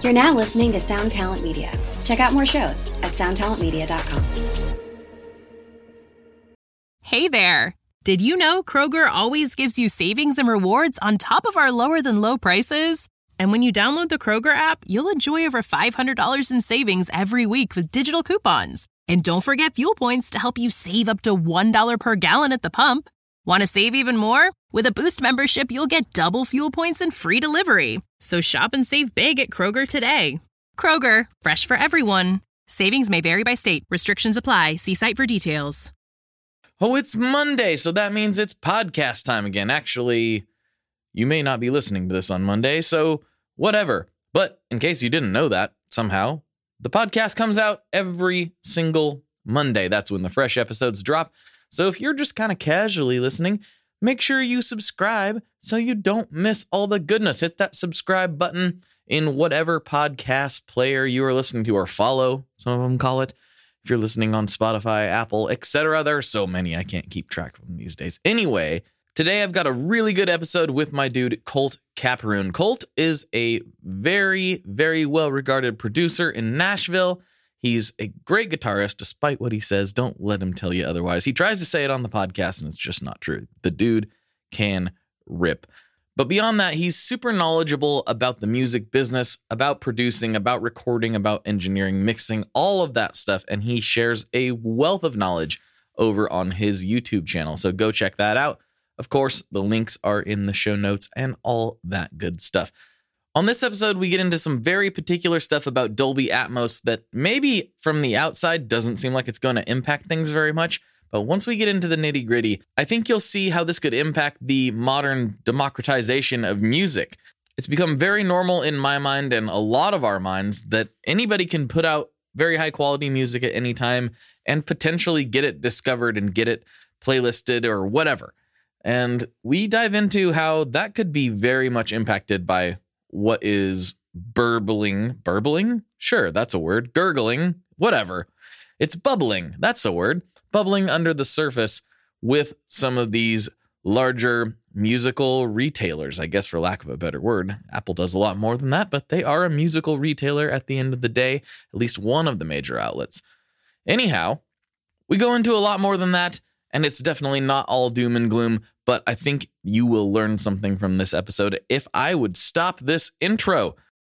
You're now listening to Sound Talent Media. Check out more shows at soundtalentmedia.com. Hey there! Did you know Kroger always gives you savings and rewards on top of our lower than low prices? And when you download the Kroger app, you'll enjoy over $500 in savings every week with digital coupons. And don't forget fuel points to help you save up to $1 per gallon at the pump. Want to save even more? With a Boost membership, you'll get double fuel points and free delivery. So shop and save big at Kroger today. Kroger, fresh for everyone. Savings may vary by state. Restrictions apply. See site for details. Oh, it's Monday, so that means it's podcast time again. Actually, you may not be listening to this on Monday, so whatever. But in case you didn't know that, somehow, the podcast comes out every single Monday. That's when the fresh episodes drop. So if you're just kind of casually listening, make sure you subscribe so you don't miss all the goodness. Hit that subscribe button in whatever podcast player you are listening to, or follow, some of them call it. If you're listening on Spotify, Apple, etc., there are so many, I can't keep track of them these days. Anyway, today I've got a really good episode with my dude, Colt Caparoon. Colt is a very, very well-regarded producer in Nashville. He's a great guitarist, despite what he says. Don't let him tell you otherwise. He tries to say it on the podcast, and it's just not true. The dude can rip. But beyond that, he's super knowledgeable about the music business, about producing, about recording, about engineering, mixing, all of that stuff. And he shares a wealth of knowledge over on his YouTube channel. So go check that out. Of course, the links are in the show notes and all that good stuff. On this episode, we get into some very particular stuff about Dolby Atmos that maybe from the outside doesn't seem like it's going to impact things very much. But once we get into the nitty gritty, I think you'll see how this could impact the modern democratization of music. It's become very normal in my mind and a lot of our minds that anybody can put out very high quality music at any time and potentially get it discovered and get it playlisted or whatever. And we dive into how that could be very much impacted by what is burbling? Sure, that's a word. Gurgling, whatever. It's bubbling, that's a word. Bubbling under the surface with some of these larger musical retailers, I guess, for lack of a better word. Apple does a lot more than that, but they are a musical retailer at the end of the day, at least one of the major outlets. Anyhow, we go into a lot more than that, and it's definitely not all doom and gloom, but I think you will learn something from this episode if I would stop this intro.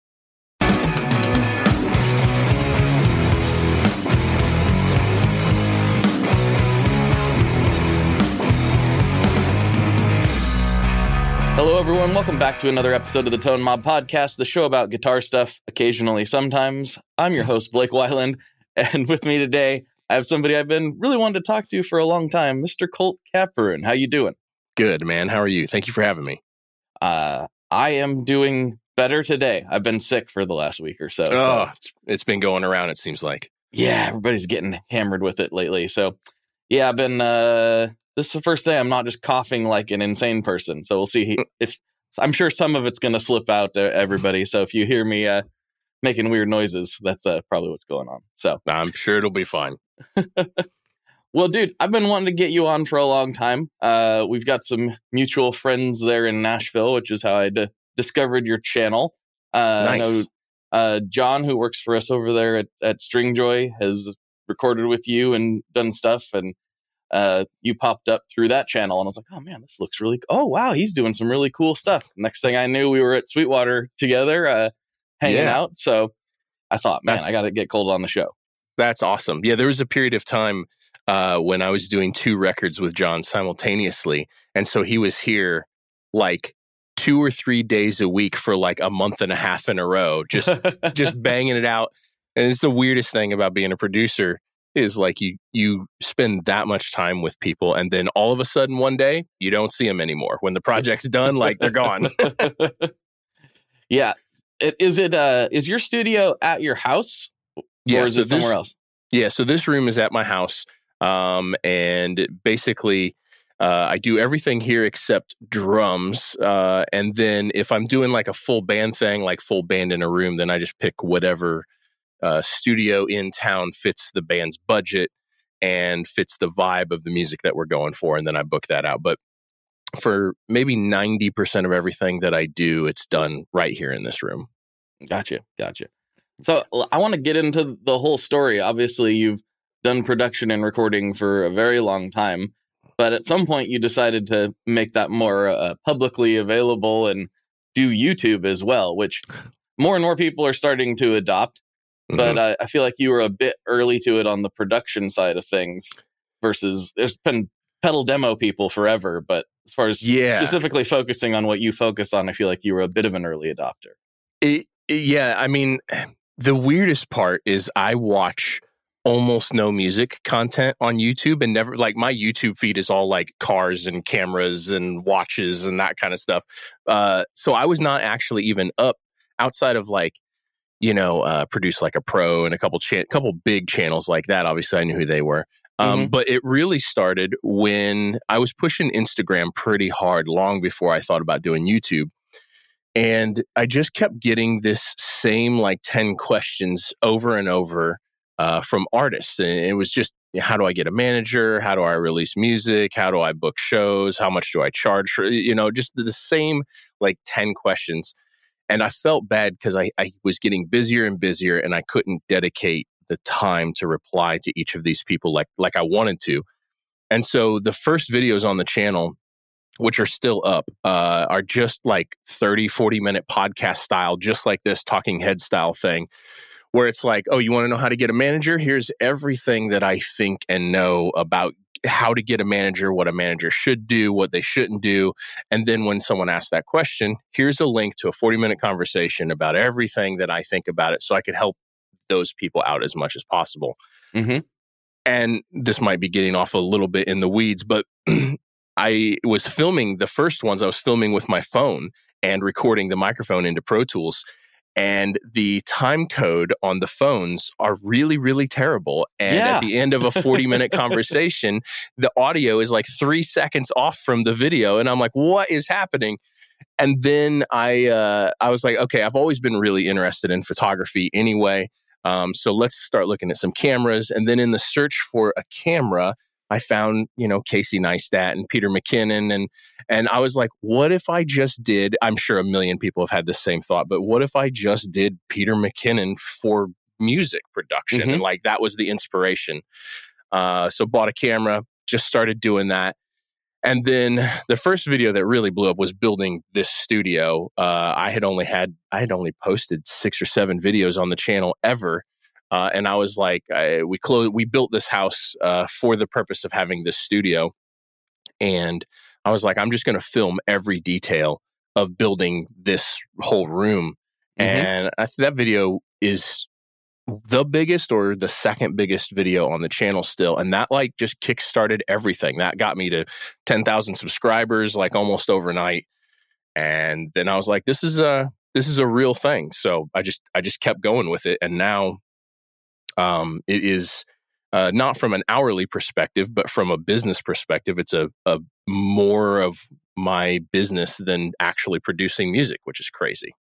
Hello, everyone. Welcome back to another episode of the Tone Mob Podcast, the show about guitar stuff, occasionally, sometimes. I'm your host, Blake Weiland, and with me today, I have somebody I've been really wanting to talk to for a long time, Mr. Colt Caparoon. How you doing? Good, man. How are you? Thank you for having me. I am doing better today. I've been sick for the last week or so. Oh, it's been going around, it seems like. Yeah, everybody's getting hammered with it lately. So, yeah, I've been... this is the first day I'm not just coughing like an insane person. So we'll see if... I'm sure some of it's going to slip out to everybody. So if you hear me making weird noises, that's probably what's going on. So I'm sure it'll be fine. Well, dude, I've been wanting to get you on for a long time. We've got some mutual friends there in Nashville, which is how I discovered your channel. Nice. I know John, who works for us over there at Stringjoy, has recorded with you and done stuff. And you popped up through that channel. And I was like, oh, man, this looks really... Oh, wow, he's doing some really cool stuff. Next thing I knew, we were at Sweetwater together hanging out. So I thought, man, I got to get Colt on the show. That's awesome. Yeah, there was a period of time when I was doing 2 records with John simultaneously. And so he was here like 2 or 3 days a week for like a month and a half in a row, just banging it out. And it's the weirdest thing about being a producer is like you spend that much time with people and then all of a sudden one day you don't see them anymore. When the project's done, like they're gone. Yeah. Is your studio at your house? Yeah, or is it somewhere else? Yeah, so this room is at my house. And basically, I do everything here except drums. And then if I'm doing like a full band thing, like full band in a room, then I just pick whatever studio in town fits the band's budget and fits the vibe of the music that we're going for. And then I book that out. But for maybe 90% of everything that I do, it's done right here in this room. Gotcha. So I want to get into the whole story. Obviously, you've done production and recording for a very long time, but at some point you decided to make that more publicly available and do YouTube as well, which more and more people are starting to adopt. But I feel like you were a bit early to it on the production side of things versus there's been pedal demo people forever. But as far as specifically focusing on what you focus on, I feel like you were a bit of an early adopter. I mean, the weirdest part is I watch almost no music content on YouTube, and never, like, my YouTube feed is all like cars and cameras and watches and that kind of stuff. So I was not actually even up outside of like, Produce Like a Pro and a couple big channels like that. Obviously, I knew who they were. But it really started when I was pushing Instagram pretty hard long before I thought about doing YouTube. And I just kept getting this same like 10 questions over and over from artists. And it was just, how do I get a manager? How do I release music? How do I book shows? How much do I charge for, just the same like 10 questions. And I felt bad because I was getting busier and busier, and I couldn't dedicate the time to reply to each of these people like I wanted to. And so the first videos on the channel, which are still up, are just like 30, 40-minute podcast style, just like this talking head style thing, where it's like, oh, you want to know how to get a manager? Here's everything that I think and know about how to get a manager, what a manager should do, what they shouldn't do. And then when someone asks that question, here's a link to a 40-minute conversation about everything that I think about it, so I could help those people out as much as possible. And this might be getting off a little bit in the weeds, but I was filming the first ones. I was filming with my phone and recording the microphone into Pro Tools. And the time code on the phones are really, really terrible. And at the end of a 40-minute conversation, the audio is like 3 seconds off from the video. And I'm like, what is happening? And then I was like, okay, I've always been really interested in photography anyway. So let's start looking at some cameras. And then in the search for a camera, I found, Casey Neistat and Peter McKinnon. And I was like, what if I just did, I'm sure a million people have had the same thought, but what if I just did Peter McKinnon for music production? And like, that was the inspiration. So bought a camera, just started doing that. And then the first video that really blew up was building this studio. I had only posted 6 or 7 videos on the channel ever. And I was like, we built this house for the purpose of having this studio. And I was like, I'm just going to film every detail of building this whole room. And that video is the biggest or the second biggest video on the channel still. And that like just kickstarted everything. That got me to 10,000 subscribers like almost overnight. And then I was like, this is a real thing. So I just kept going with it. And now it is not from an hourly perspective, but from a business perspective, it's a more of my business than actually producing music, which is crazy.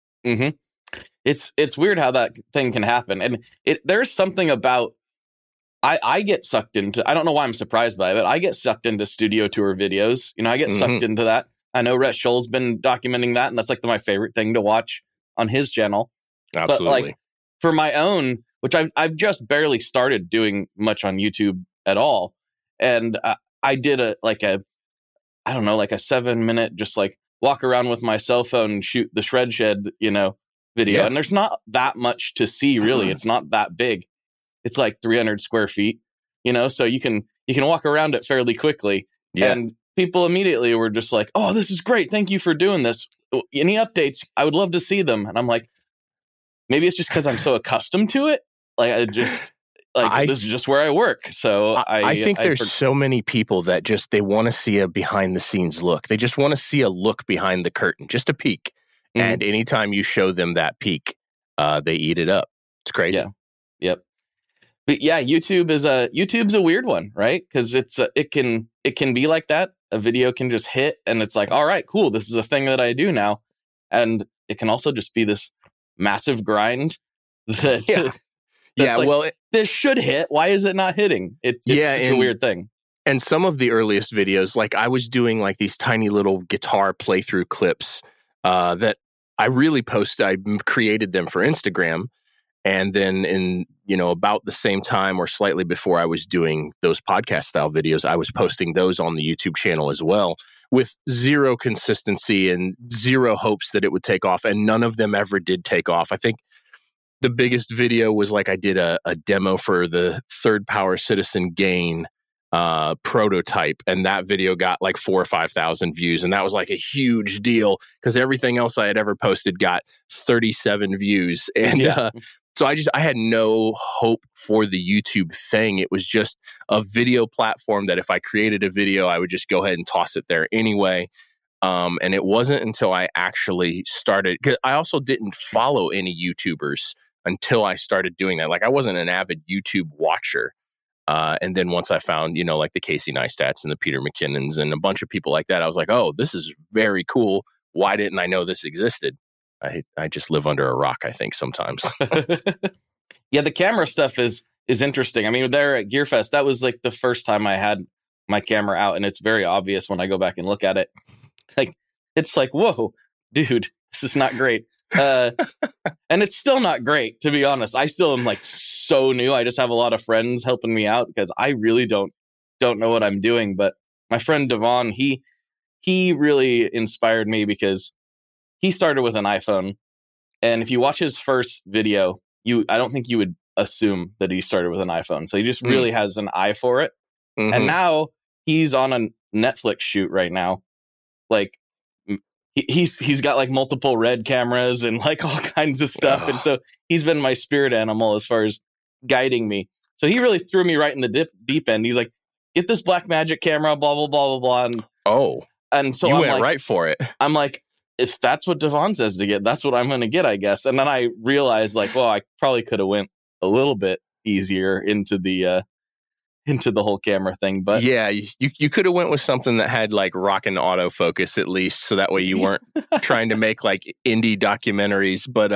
It's weird how that thing can happen. And there's something about, I get sucked into, I don't know why I'm surprised by it, but I get sucked into studio tour videos. I get sucked into that. I know Rhett Scholl's been documenting that, and that's like my favorite thing to watch on his channel. Absolutely. But like for my own, which I've just barely started doing much on YouTube at all. And I did a 7-minute, just like walk around with my cell phone and shoot the Shred Shed, video. Yeah. And there's not that much to see, really. It's not that big. It's like 300 square feet, so you can walk around it fairly quickly. Yeah. And people immediately were just like, oh, this is great. Thank you for doing this. Any updates? I would love to see them. And I'm like, maybe it's just because I'm so accustomed to it. Like, this is just where I work. So I think there's so many people that they want to see a behind the scenes look. They just want to see a look behind the curtain, just a peek. And anytime you show them that peek, they eat it up. It's crazy. Yeah. Yep. But yeah, YouTube's a weird one, right? Because it can be like that. A video can just hit, and it's like, all right, cool. This is a thing that I do now, and it can also just be this massive grind that. This should hit. Why is it not hitting? It's such a weird thing. And some of the earliest videos, like I was doing like these tiny little guitar playthrough clips that I created them for Instagram. And then in, about the same time or slightly before I was doing those podcast style videos, I was posting those on the YouTube channel as well, with zero consistency and zero hopes that it would take off. And none of them ever did take off. I think the biggest video was like I did a demo for the Third Power Citizen Gain prototype, and that video got like 4,000 or 5,000 views, and that was like a huge deal because everything else I had ever posted got 37 views, and so I had no hope for the YouTube thing. It was just a video platform that if I created a video, I would just go ahead and toss it there anyway. And it wasn't until I actually started, because I also didn't follow any YouTubers until I started doing that. Like I wasn't an avid YouTube watcher. And then once I found, like the Casey Neistats and the Peter McKinnons and a bunch of people like that, I was like, oh, this is very cool. Why didn't I know this existed? I just live under a rock, I think, sometimes. Yeah, the camera stuff is interesting. I mean, there at GearFest, that was like the first time I had my camera out, and it's very obvious when I go back and look at it. Like, it's like, whoa, dude, this is not great. And it's still not great, to be honest. I still am like so new. I just have a lot of friends helping me out because I really don't know what I'm doing. But my friend Devon, he really inspired me because he started with an iPhone. And if you watch his first video, I don't think you would assume that he started with an iPhone. So he just really has an eye for it. Mm-hmm. And now he's on a Netflix shoot right now. Like he's got like multiple Red cameras and like all kinds of stuff. And so he's been my spirit animal as far as guiding me. So he really threw me right in the deep end. He's like, get this Blackmagic camera, blah, blah, blah, blah, blah. And so you I'm went like, right for it. I'm like, if that's what Devon says to get, that's what I'm going to get, I guess. And then I realized like, well, I probably could have went a little bit easier into the whole camera thing. But yeah, you could have went with something that had like rockin' autofocus at least, so that way you weren't trying to make like indie documentaries. But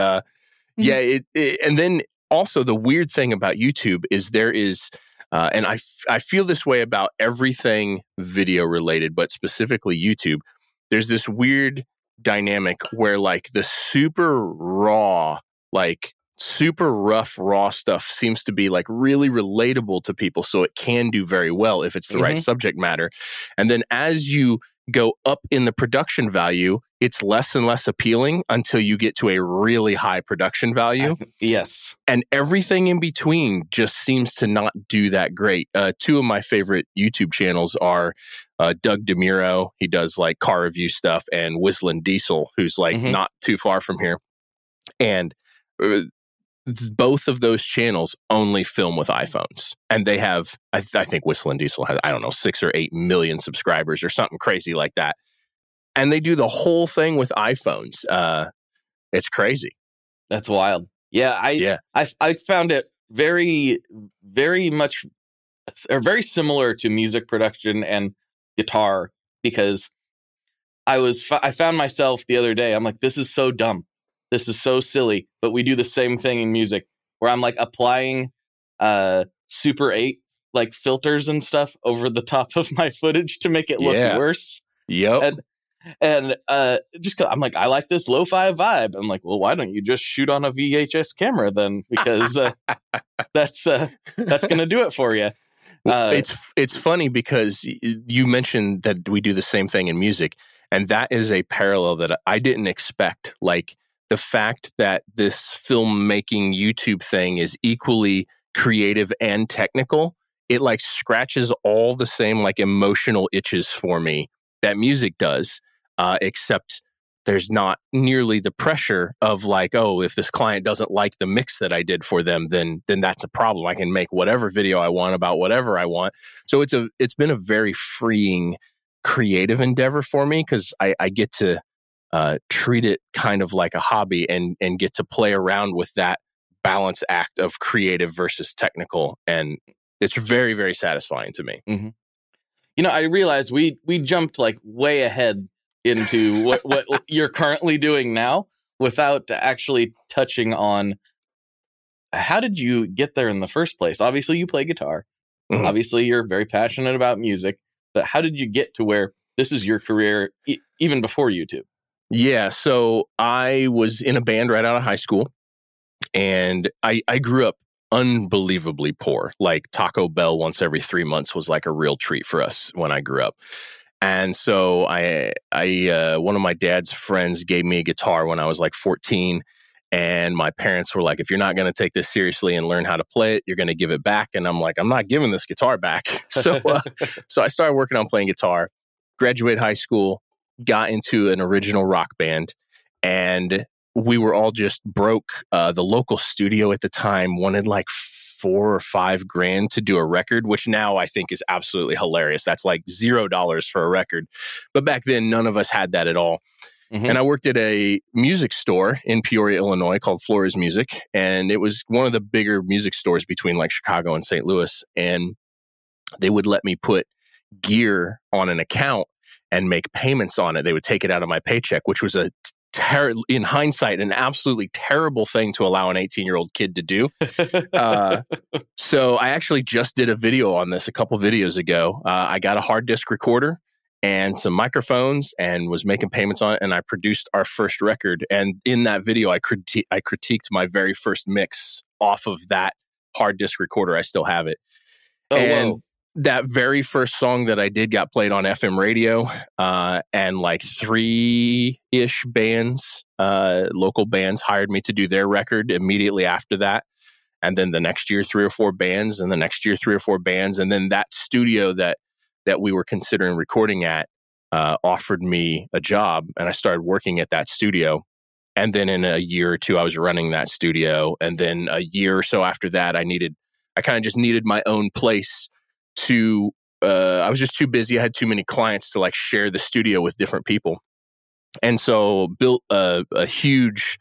and then also the weird thing about YouTube is there is, and I feel this way about everything video related, but specifically YouTube, there's this weird dynamic where like the super raw, like super rough, raw stuff seems to be like really relatable to people. So it can do very well if it's the right subject matter. And then as you go up in the production value, it's less and less appealing until you get to a really high production value. Yes. And everything in between just seems to not do that great. Two of my favorite YouTube channels are Doug DeMuro. He does like car review stuff, and Whistling Diesel, who's like not too far from here. And both of those channels only film with iPhones. And they have, I think Whistling Diesel has, 6 or 8 million subscribers or something crazy like that. And they do the whole thing with iPhones. It's crazy. That's wild. Yeah, I found it very, very much, or very similar to music production and guitar, because I found myself the other day, I'm like, this is so dumb. This is so silly, but we do the same thing in music where I'm like applying Super 8 like filters and stuff over the top of my footage to make it look worse. Yep. And just 'cause I'm like, I like this lo-fi vibe. I'm like, well, why don't you just shoot on a VHS camera then? Because that's going to do it for you. It's funny because you mentioned that we do the same thing in music, and that is a parallel that I didn't expect. Like, the fact that this filmmaking YouTube thing is equally creative and technical, it like scratches all the same like emotional itches for me that music does, except there's not nearly the pressure of like, oh, if this client doesn't like the mix that I did for them, then that's a problem. I can make whatever video I want about whatever I want. So it's been a very freeing creative endeavor for me, because I get to treat it kind of like a hobby and get to play around with that balance act of creative versus technical. And it's very, very satisfying to me. Mm-hmm. I realized we jumped like way ahead into what you're currently doing now without actually touching on how did you get there in the first place? Obviously, you play guitar. Mm-hmm. Obviously, you're very passionate about music. But how did you get to where this is your career even before YouTube? Yeah, so I was in a band right out of high school, and I grew up unbelievably poor. Like Taco Bell once every 3 months was like a real treat for us when I grew up. And so I one of my dad's friends gave me a guitar when I was like 14, and my parents were like, if you're not going to take this seriously and learn how to play it, you're going to give it back. And I'm like, I'm not giving this guitar back. So I started working on playing guitar, graduated high school, got into an original rock band, and we were all just broke. The local studio at the time wanted like $4 or $5 grand to do a record, which now I think is absolutely hilarious. That's like $0 for a record. But back then, none of us had that at all. Mm-hmm. And I worked at a music store in Peoria, Illinois called Flores Music. And it was one of the bigger music stores between like Chicago and St. Louis. And they would let me put gear on an account and make payments on it. They would take it out of my paycheck, which was in hindsight, an absolutely terrible thing to allow an 18-year-old kid to do. So I actually just did a video on this a couple videos ago. I got a hard disk recorder and some microphones and was making payments on it, and I produced our first record. And in that video, I critiqued my very first mix off of that hard disk recorder. I still have it. Oh, and whoa. That very first song that I did got played on FM radio, and like 3-ish bands, local bands, hired me to do their record immediately after that. And then the next year, 3 or 4 bands, and the next year, 3 or 4 bands. And then that studio that we were considering recording at offered me a job, and I started working at that studio. And then in a year or two, I was running that studio. And then a year or so after that, I kind of just needed my own place to I was just too busy. I had too many clients to like share the studio with different people. And so built a huge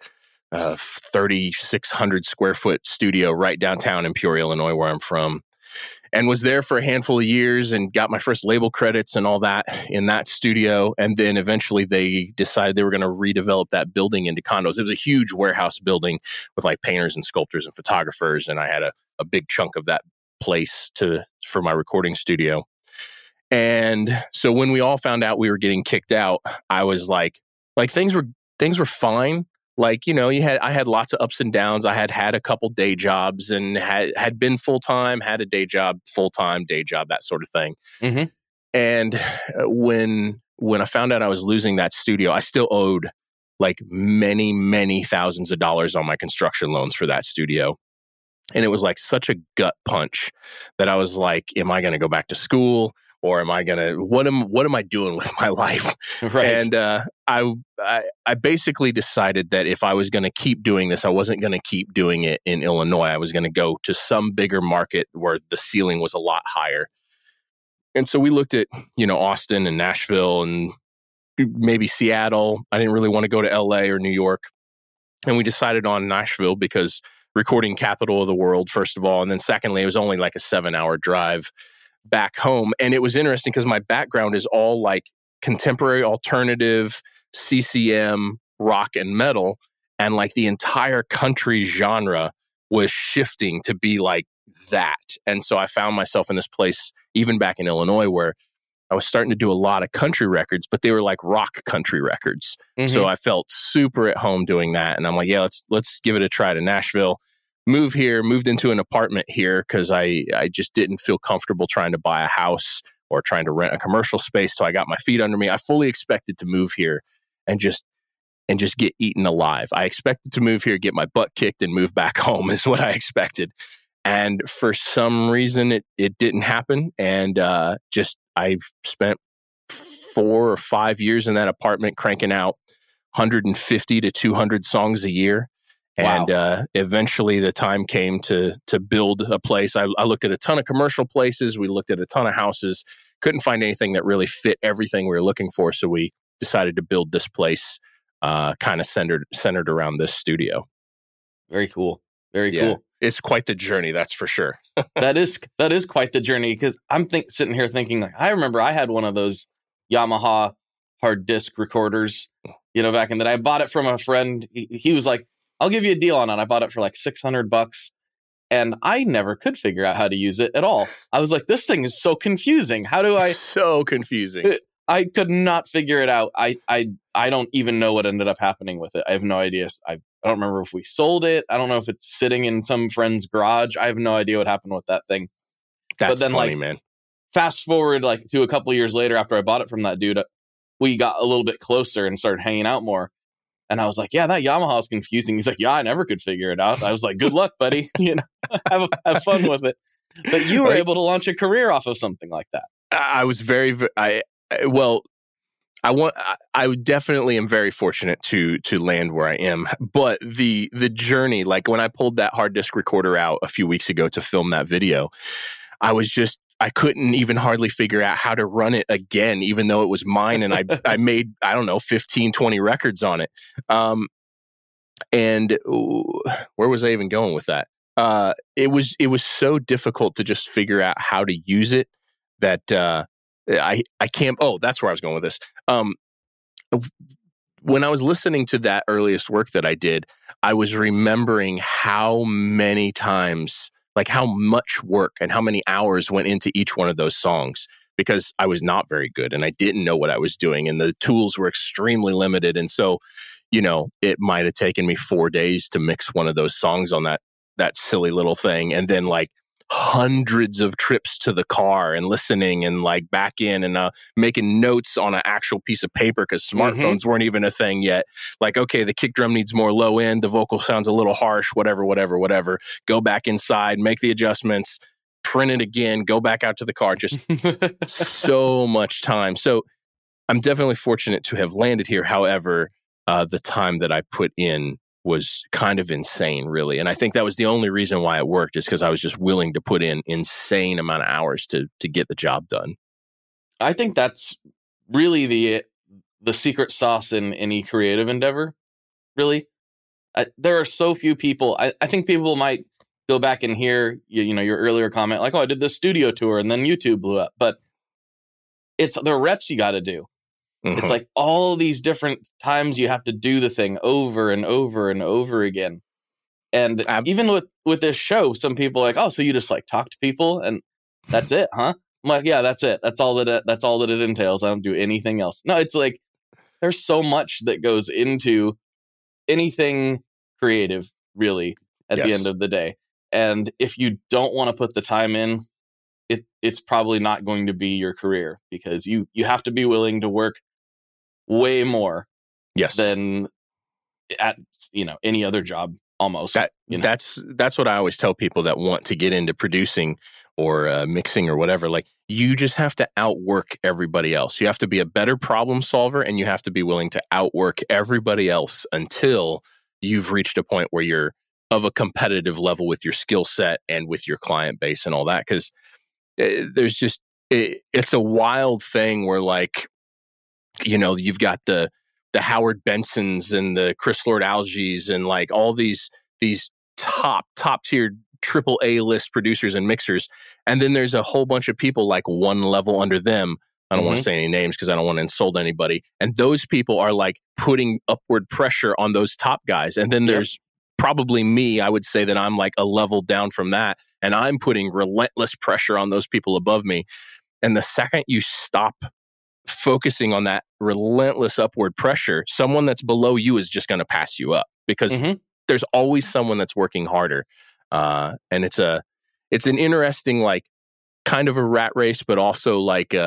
3,600 square foot studio right downtown in Peoria, Illinois, where I'm from, and was there for a handful of years and got my first label credits and all that in that studio. And then eventually they decided they were going to redevelop that building into condos. It was a huge warehouse building with like painters and sculptors and photographers. And I had a big chunk of that place for my recording studio. And so when we all found out we were getting kicked out, I was like things were fine. Like, you know, I had lots of ups and downs. I had a couple day jobs and had been full-time, had a day job, full-time, day job, that sort of thing. Mm-hmm. And when I found out I was losing that studio, I still owed like many, many thousands of dollars on my construction loans for that studio. And it was like such a gut punch that I was like, am I going to go back to school? Or am I gonna? What am I doing with my life? Right. And I basically decided that if I was going to keep doing this, I wasn't going to keep doing it in Illinois. I was going to go to some bigger market where the ceiling was a lot higher. And so we looked at, you know, Austin and Nashville and maybe Seattle. I didn't really want to go to LA or New York, and we decided on Nashville because recording capital of the world, first of all, and then secondly, it was only like a 7-hour drive back home. And it was interesting because my background is all like contemporary, alternative, CCM, rock, and metal. And like the entire country genre was shifting to be like that. And so I found myself in this place, even back in Illinois, where I was starting to do a lot of country records, but they were like rock country records. Mm-hmm. So I felt super at home doing that. And I'm like, yeah, let's give it a try to Nashville. Moved into an apartment here because I just didn't feel comfortable trying to buy a house or trying to rent a commercial space. So I got my feet under me. I fully expected to move here and just get eaten alive. I expected to move here, get my butt kicked, and move back home is what I expected. And for some reason, it didn't happen. And I spent 4 or 5 years in that apartment cranking out 150 to 200 songs a year. Wow. And eventually the time came to build a place. I looked at a ton of commercial places. We looked at a ton of houses. Couldn't find anything that really fit everything we were looking for. So we decided to build this place kind of centered around this studio. Very cool. Very cool. It's quite the journey, that's for sure. That is quite the journey, because I'm sitting here thinking, like, I remember I had one of those Yamaha hard disk recorders, you know, back in the day. I bought it from a friend. He was like, I'll give you a deal on it. I bought it for like $600, and I never could figure out how to use it at all. I was like, this thing is so confusing. How do I? So confusing. I could not figure it out. I don't even know what ended up happening with it. I have no idea. I don't remember if we sold it. I don't know if it's sitting in some friend's garage. I have no idea what happened with that thing. That's but then, funny, like, man. Fast forward like to a couple years later after I bought it from that dude, we got a little bit closer and started hanging out more. And I was like, yeah, that Yamaha is confusing. He's like, yeah, I never could figure it out. I was like, good luck, buddy. Have fun with it. But you were able to launch a career off of something like that. I was I definitely am very fortunate to land where I am. But the journey, like when I pulled that hard disk recorder out a few weeks ago to film that video, I couldn't even hardly figure out how to run it again, even though it was mine. And I made, I don't know, 15, 20 records on it. And where was I even going with that? It was so difficult to just figure out how to use it that I can't. Oh, that's where I was going with this. When I was listening to that earliest work that I did, I was remembering how many times, like how much work and how many hours went into each one of those songs, because I was not very good and I didn't know what I was doing and the tools were extremely limited. And so, it might have taken me 4 days to mix one of those songs on that silly little thing. And then like hundreds of trips to the car and listening and like back in and making notes on an actual piece of paper because smartphones weren't even a thing yet. Like, okay, the kick drum needs more low end, the vocal sounds a little harsh, whatever. Go back inside, make the adjustments, print it again, go back out to the car. Just so much time. So I'm definitely fortunate to have landed here. However, the time that I put in was kind of insane, really. And I think that was the only reason why it worked, is because I was just willing to put in insane amount of hours to get the job done. I think that's really the secret sauce in any creative endeavor, really. There are so few people. I think people might go back and hear your earlier comment, like, oh, I did this studio tour and then YouTube blew up. But it's the reps you got to do. It's like all these different times you have to do the thing over and over and over again. And even with this show, some people are like, oh, so you just like talk to people and that's it, huh? I'm like, yeah, that's it. That's all that it entails. I don't do anything else. No, it's like there's so much that goes into anything creative, really, at the end of the day. And if you don't want to put the time in, it's probably not going to be your career, because you have to be willing to work way more than at any other job almost. That's what I always tell people that want to get into producing or mixing or whatever. Like, you just have to outwork everybody else. You have to be a better problem solver, and you have to be willing to outwork everybody else until you've reached a point where you're of a competitive level with your skill set and with your client base and all that. Because there's just it's a wild thing where, like, you've got the Howard Bensons and the Chris Lord-Alges and like all these top tier AAA list producers and mixers, and then there's a whole bunch of people like one level under them. I don't want to say any names because I don't want to insult anybody. And those people are like putting upward pressure on those top guys. And then there's probably me. I would say that I'm like a level down from that, and I'm putting relentless pressure on those people above me. And the second you stop focusing on that relentless upward pressure, someone that's below you is just going to pass you up, because there's always someone that's working harder. And it's an interesting, like, kind of a rat race, but also like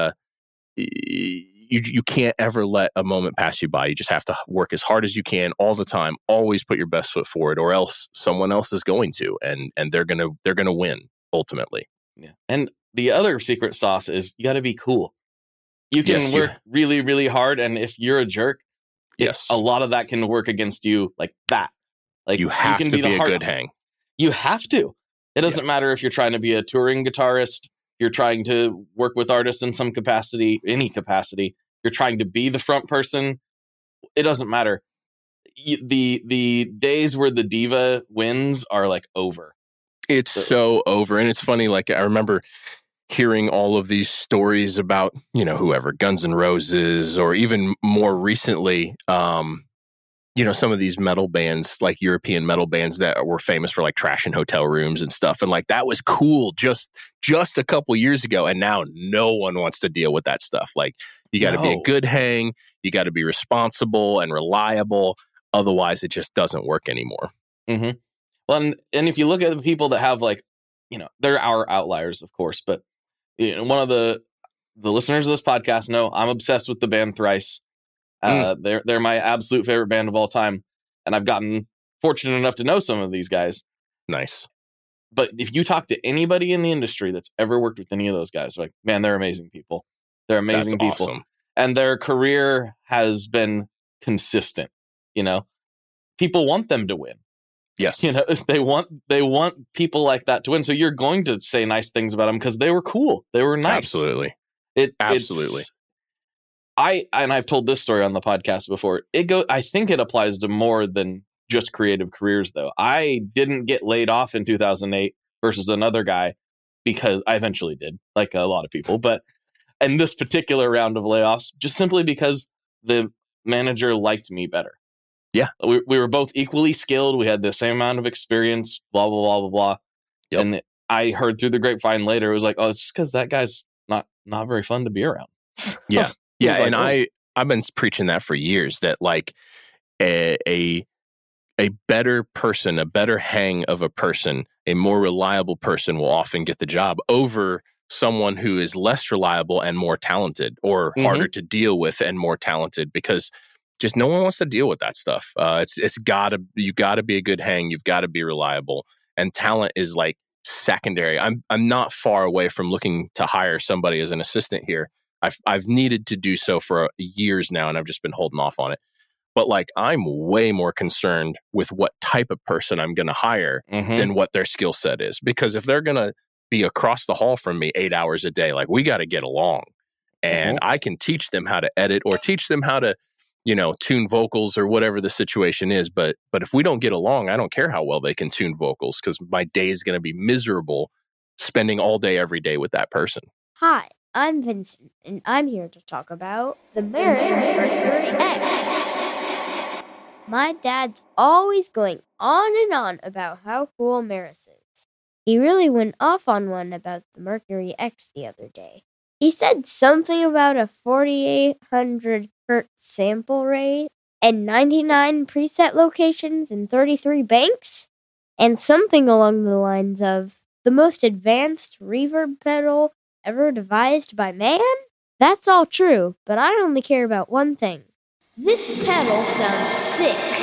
you can't ever let a moment pass you by. You just have to work as hard as you can all the time. Always put your best foot forward, or else someone else is going to, and they're gonna win ultimately. Yeah. And the other secret sauce is you got to be cool. You can work really, really hard, and if you're a jerk, a lot of that can work against you like that. Like, you have to be a good hang. You have to. It doesn't matter if you're trying to be a touring guitarist, you're trying to work with artists in some capacity, any capacity, you're trying to be the front person. It doesn't matter. The days where the diva wins are like over. It's so over. And it's funny, like, I remember hearing all of these stories about, whoever, Guns N' Roses, or even more recently, some of these metal bands, like European metal bands that were famous for like trashing hotel rooms and stuff. And like that was cool just a couple years ago. And now no one wants to deal with that stuff. Like you got to be a good hang. You got to be responsible and reliable. Otherwise, it just doesn't work anymore. Mm-hmm. Well, and if you look at the people that have like, there are outliers, of course, but one of the listeners of this podcast know I'm obsessed with the band Thrice. They're my absolute favorite band of all time, and I've gotten fortunate enough to know some of these guys. Nice. But if you talk to anybody in the industry that's ever worked with any of those guys, like, man, they're amazing people. They're amazing people. Awesome. And their career has been consistent. People want them to win. Yes. They want people like that to win. So you're going to say nice things about them because they were cool. They were nice. Absolutely. Absolutely. I've told this story on the podcast before. I think it applies to more than just creative careers, though. I didn't get laid off in 2008 versus another guy because I eventually did, like a lot of people. But in this particular round of layoffs, just simply because the manager liked me better. Yeah. We were both equally skilled. We had the same amount of experience, blah, blah, blah, blah, blah. Yep. And I heard through the grapevine later, it was like, oh, it's just because that guy's not very fun to be around. Yeah. Yeah, like, and I've been preaching that for years, that like a better person, a better hang of a person, a more reliable person will often get the job over someone who is less reliable and more talented, or harder to deal with and more talented, because just no one wants to deal with that stuff. You gotta be a good hang, you've got to be reliable, and talent is like secondary. I'm not far away from looking to hire somebody as an assistant here. I've needed to do so for years now, and I've just been holding off on it. But like, I'm way more concerned with what type of person I'm going to hire than what their skill set is. Because if they're going to be across the hall from me 8 hours a day, like, we got to get along. And I can teach them how to edit, or teach them how to, tune vocals, or whatever the situation is. But if we don't get along, I don't care how well they can tune vocals, because my day is going to be miserable spending all day, every day with that person. Hi. I'm Vincent, and I'm here to talk about the Mercury X. My dad's always going on and on about how cool Meris is. He really went off on one about the Mercury X the other day. He said something about a 4,800 hertz sample rate and 99 preset locations and 33 banks, and something along the lines of the most advanced reverb pedal ever devised by man? That's all true, but I only care about one thing. This pedal sounds sick.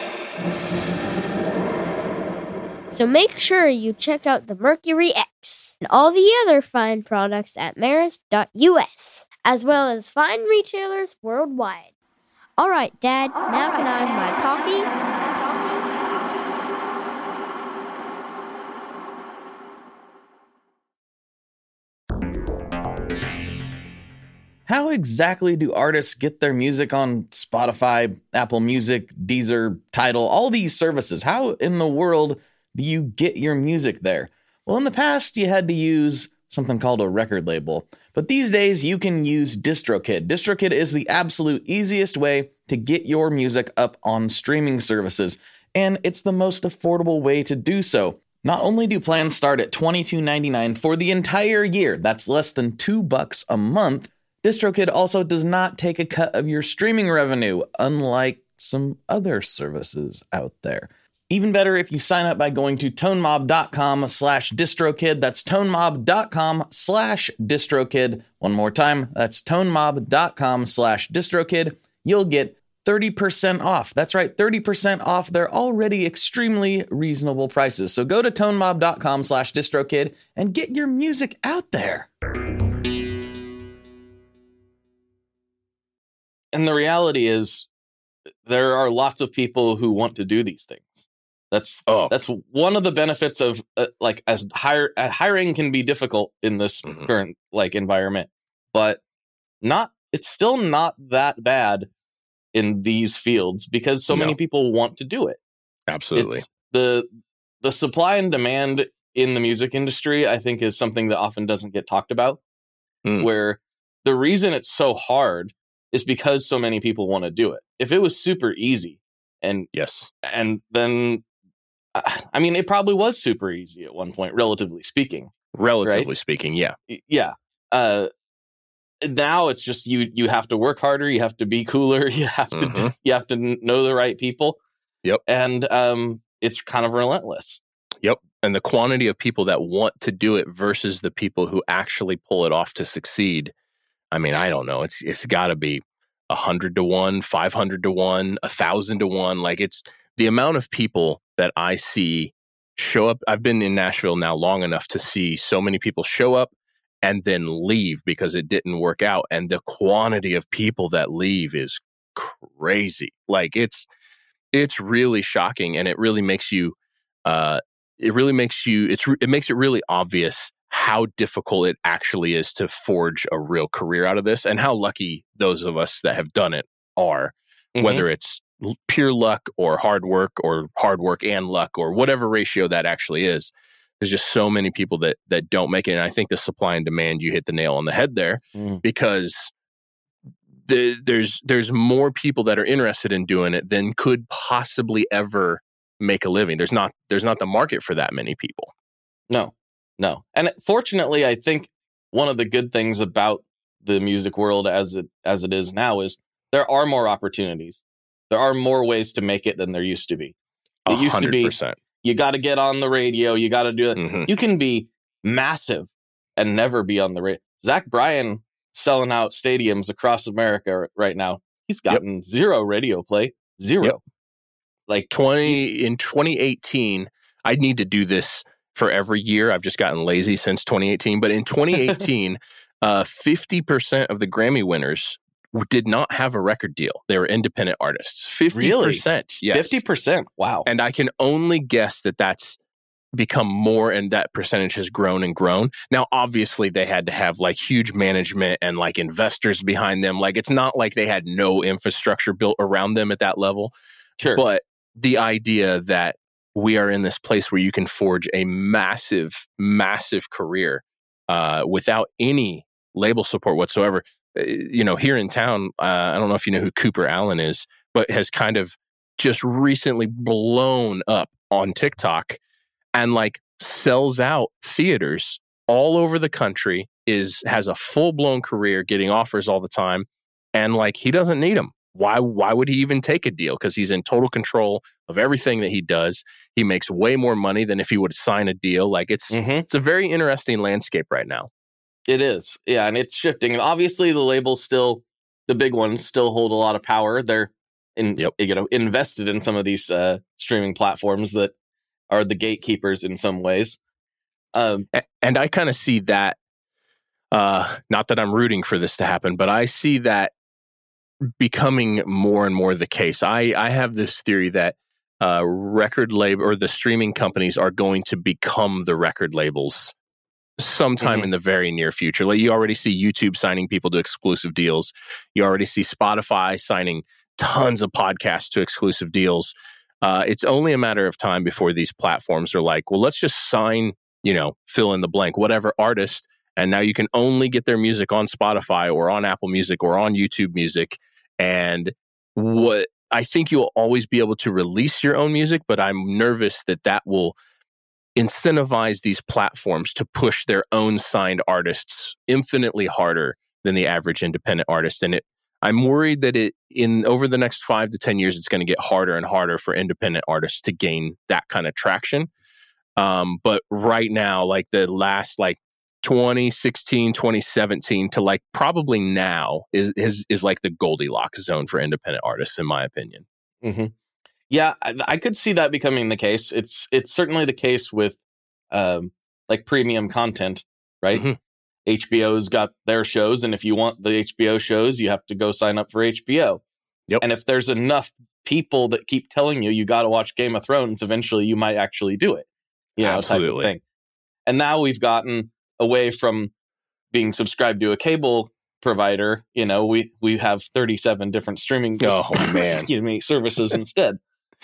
So make sure you check out the Mercury X and all the other fine products at Meris.us, as well as fine retailers worldwide. All right, Dad, now can I have my Pocky? How exactly do artists get their music on Spotify, Apple Music, Deezer, Tidal, all these services? How in the world do you get your music there? Well, in the past, you had to use something called a record label. But these days, you can use DistroKid. DistroKid is the absolute easiest way to get your music up on streaming services, and it's the most affordable way to do so. Not only do plans start at $22.99 for the entire year, that's less than $2 a month, DistroKid also does not take a cut of your streaming revenue, unlike some other services out there. Even better if you sign up by going to tonemob.com/distrokid. That's tonemob.com/distrokid. One more time, that's tonemob.com/distrokid. You'll get 30% off. That's right, 30% off their already extremely reasonable prices. So go to tonemob.com/distrokid and get your music out there. And the reality is, there are lots of people who want to do these things. That's one of the benefits of hiring can be difficult in this current environment, but it's still not that bad in these fields because so many people want to do it. Absolutely. It's the supply and demand in the music industry, I think, is something that often doesn't get talked about. Where the reason it's so hard is because so many people want to do it. If it was super easy, And Yes. And then, I mean, it probably was super easy at one point, relatively speaking. Relatively right? speaking, yeah. Yeah. Now it's just you have to work harder, you have to be cooler, you have to know the right people. Yep. And it's kind of relentless. Yep. And the quantity of people that want to do it versus the people who actually pull it off to succeed. I mean, I don't know. It's got to be 100 to 1, 500 to 1, 1,000 to 1. Like, it's the amount of people that I see show up. I've been in Nashville now long enough to see so many people show up and then leave because it didn't work out. And the quantity of people that leave is crazy. Like, it's really shocking, and it really makes you it makes it really obvious how difficult it actually is to forge a real career out of this, and how lucky those of us that have done it are, whether it's pure luck or hard work and luck, or whatever ratio that actually is. There's just so many people that don't make it. And I think the supply and demand, you hit the nail on the head there, because there's more people that are interested in doing it than could possibly ever make a living. There's not the market for that many people. No. And fortunately, I think one of the good things about the music world as it is now is there are more opportunities. There are more ways to make it than there used to be. It used to be, you got to get on the radio, you got to do it. You can be massive and never be on the radio. Zach Bryan selling out stadiums across America right now. He's gotten zero radio play. Zero. Yep. Like in 2018, I need to do this for every year. I've just gotten lazy since 2018. But in 2018, 50% of the Grammy winners did not have a record deal. They were independent artists. 50%. Really? Yes. 50%. Wow. And I can only guess that that's become more, and that percentage has grown and grown. Now, obviously, they had to have like huge management and like investors behind them. Like, it's not like they had no infrastructure built around them at that level. Sure. But the idea that we are in this place where you can forge a massive, massive career without any label support whatsoever. Here in town, I don't know if you know who Cooper Allen is, but has kind of just recently blown up on TikTok and like sells out theaters all over the country, has a full-blown career, getting offers all the time, and like, he doesn't need them. Why would he even take a deal? Because he's in total control of everything that he does. He makes way more money than if he would sign a deal. Like, it's a very interesting landscape right now. It is. Yeah, and it's shifting. And obviously the labels still, the big ones, still hold a lot of power. They're invested in some of these streaming platforms that are the gatekeepers in some ways. And I kind of see that, not that I'm rooting for this to happen, but I see that becoming more and more the case. I have this theory that record label or the streaming companies are going to become the record labels sometime in the very near future. Like, you already see YouTube signing people to exclusive deals. You already see Spotify signing tons of podcasts to exclusive deals. It's only a matter of time before these platforms are like, well, let's just sign, fill in the blank, whatever artist. And now you can only get their music on Spotify or on Apple Music or on YouTube Music. And what I think you'll always be able to release your own music, but I'm nervous that will incentivize these platforms to push their own signed artists infinitely harder than the average independent artist. And I'm worried that over the next 5 to 10 years, it's going to get harder and harder for independent artists to gain that kind of traction. But right now, like the last 2016, 2017 to like probably now is like the Goldilocks zone for independent artists, in my opinion. Yeah, I could see that becoming the case. It's certainly the case with like premium content, right? HBO's got their shows, and if you want the HBO shows, you have to go sign up for HBO. Yep. And if there's enough people that keep telling you got to watch Game of Thrones, eventually you might actually do it. Absolutely. Type of thing. And now we've gotten away from being subscribed to a cable provider. We have 37 different streaming services instead.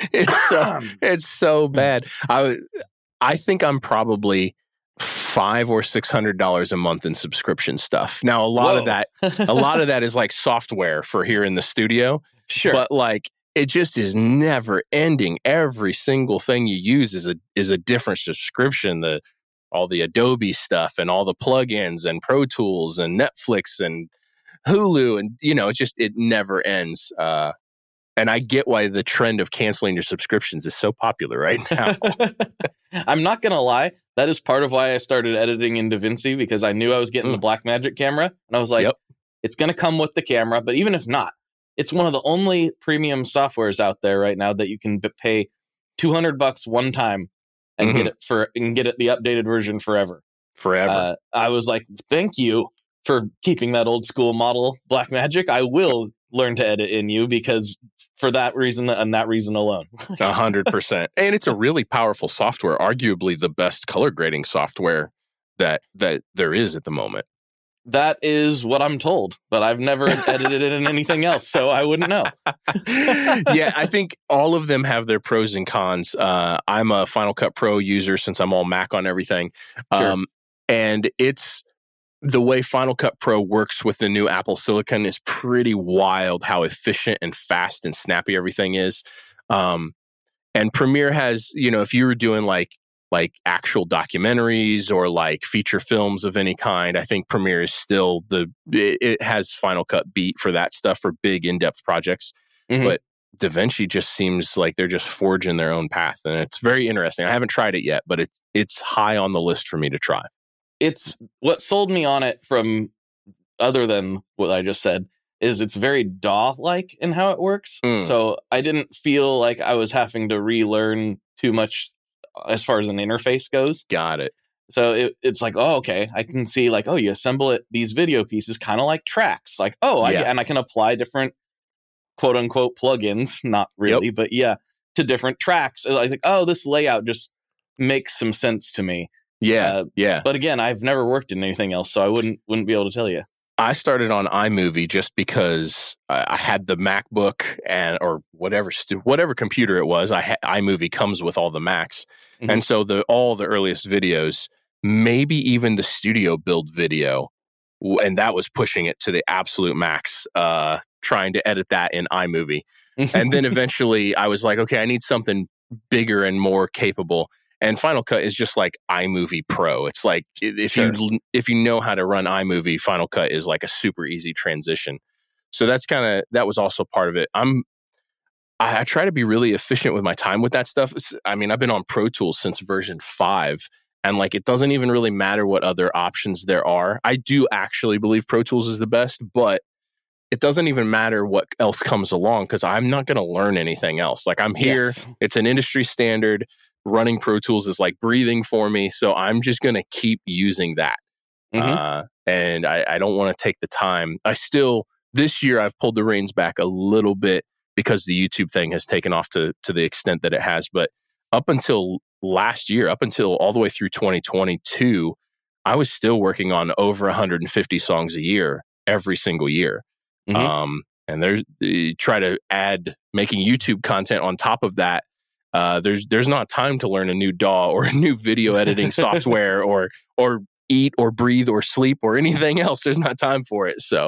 It's so bad. I think I'm probably $500 or $600 a month in subscription stuff. Now, a lot of that is like software for here in the studio. Sure. But like, it just is never ending. Every single thing you use is a different subscription. All the Adobe stuff and all the plugins and Pro Tools and Netflix and Hulu, and it never ends. And I get why the trend of canceling your subscriptions is so popular right now. I'm not going to lie. That is part of why I started editing in DaVinci, because I knew I was getting the Blackmagic camera. And I was like, It's going to come with the camera. But even if not, it's one of the only premium softwares out there right now that you can pay $200 one time and get it the updated version forever. I was like, thank you for keeping that old school model, Blackmagic. I will learn to edit in you, because for that reason and that reason alone. 100%. And it's a really powerful software, arguably the best color grading software that there is at the moment. That is what I'm told, but I've never edited it in anything else, so I wouldn't know. Yeah, I think all of them have their pros and cons. I'm a Final Cut Pro user since I'm all Mac on everything. Sure. And it's the way Final Cut Pro works with the new Apple Silicon is pretty wild how efficient and fast and snappy everything is. And Premiere has, if you were doing like actual documentaries or like feature films of any kind, I think Premiere is still it has Final Cut beat for that stuff, for big in-depth projects. But DaVinci just seems like they're just forging their own path, and it's very interesting. I haven't tried it yet, but it's high on the list for me to try. It's what sold me on it, from other than what I just said, is it's very DAW-like in how it works. So I didn't feel like I was having to relearn too much as far as an interface goes. Got it. So it's like, oh, okay, I can see like, oh, you assemble these video pieces kind of like tracks. Like, and I can apply different quote unquote plugins, not really, but to different tracks. I think, oh, this layout just makes some sense to me. Yeah. But again, I've never worked in anything else, so I wouldn't be able to tell you. I started on iMovie just because I had the MacBook or whatever computer it was. iMovie comes with all the Macs. And so all the earliest videos, maybe even the studio build video, and that was pushing it to the absolute max, trying to edit that in iMovie. And then eventually I was like, okay, I need something bigger and more capable. And Final Cut is just like iMovie Pro. It's like if you know how to run iMovie, Final Cut is like a super easy transition. So that was also part of it. I try to be really efficient with my time with that stuff. I mean, I've been on Pro Tools since version 5, and like it doesn't even really matter what other options there are. I do actually believe Pro Tools is the best, but it doesn't even matter what else comes along, because I'm not going to learn anything else. Like I'm here, It's an industry standard. Running Pro Tools is like breathing for me, so I'm just going to keep using that. And I don't want to take the time. This year I've pulled the reins back a little bit because the YouTube thing has taken off to the extent that it has. But up until last year, up until all the way through 2022, I was still working on over 150 songs a year, every single year. And try to add making YouTube content on top of that. There's not time to learn a new DAW or a new video editing software or eat or breathe or sleep or anything else. There's not time for it. So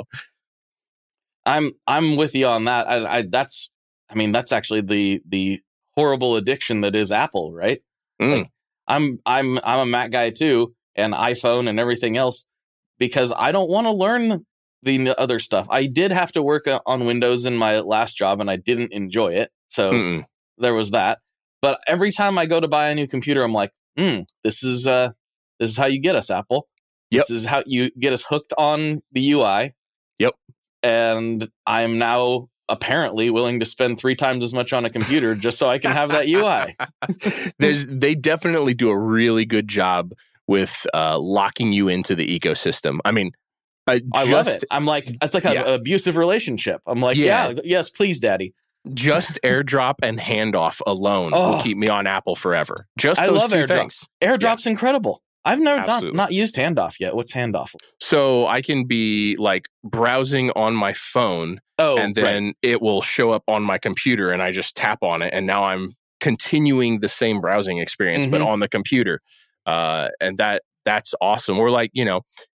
I'm with you on that. That's actually the horrible addiction that is Apple, right? Like, I'm a Mac guy too, and iPhone and everything else, because I don't want to learn the other stuff. I did have to work on Windows in my last job, and I didn't enjoy it. So there was that. But every time I go to buy a new computer, I'm like, this is how you get us, Apple. This is how you get us hooked on the UI. And I'm now apparently willing to spend 3 times as much on a computer just so I can have that UI. They definitely do a really good job with locking you into the ecosystem. I mean, I love it. I'm like, it's like an abusive relationship. I'm like, yes, please, Daddy. Just AirDrop and Handoff alone will keep me on Apple forever. I love two things. AirDrop's incredible. I've never not used Handoff yet. What's Handoff? So I can be like browsing on my phone, and then it will show up on my computer, and I just tap on it, and now I'm continuing the same browsing experience, but on the computer. And that's awesome. Or like,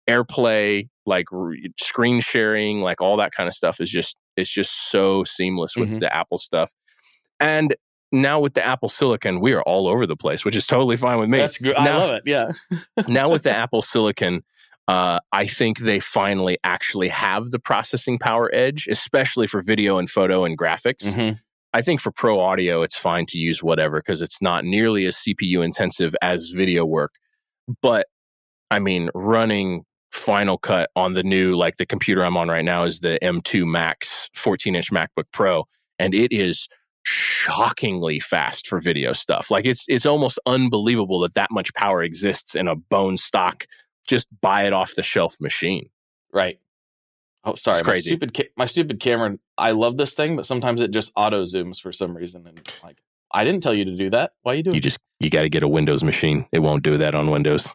AirPlay, like screen sharing, like all that kind of stuff is just so seamless with the Apple stuff. And now with the Apple Silicon, we are all over the place, which is totally fine with me. That's good. I love it. Yeah. Now with the Apple Silicon, I think they finally actually have the processing power edge, especially for video and photo and graphics. I think for pro audio, it's fine to use whatever because it's not nearly as CPU intensive as video work. But I mean, running Final Cut on the new, like the computer I'm on right now is the M2 Max 14-inch MacBook Pro, and it is shockingly fast for video stuff. Like it's almost unbelievable that much power exists in a bone stock, just buy it off the shelf machine. Right. Oh, sorry. My stupid camera. I love this thing, but sometimes it just auto zooms for some reason. And like, I didn't tell you to do that. Why are you doing it? You got to get a Windows machine. It won't do that on Windows.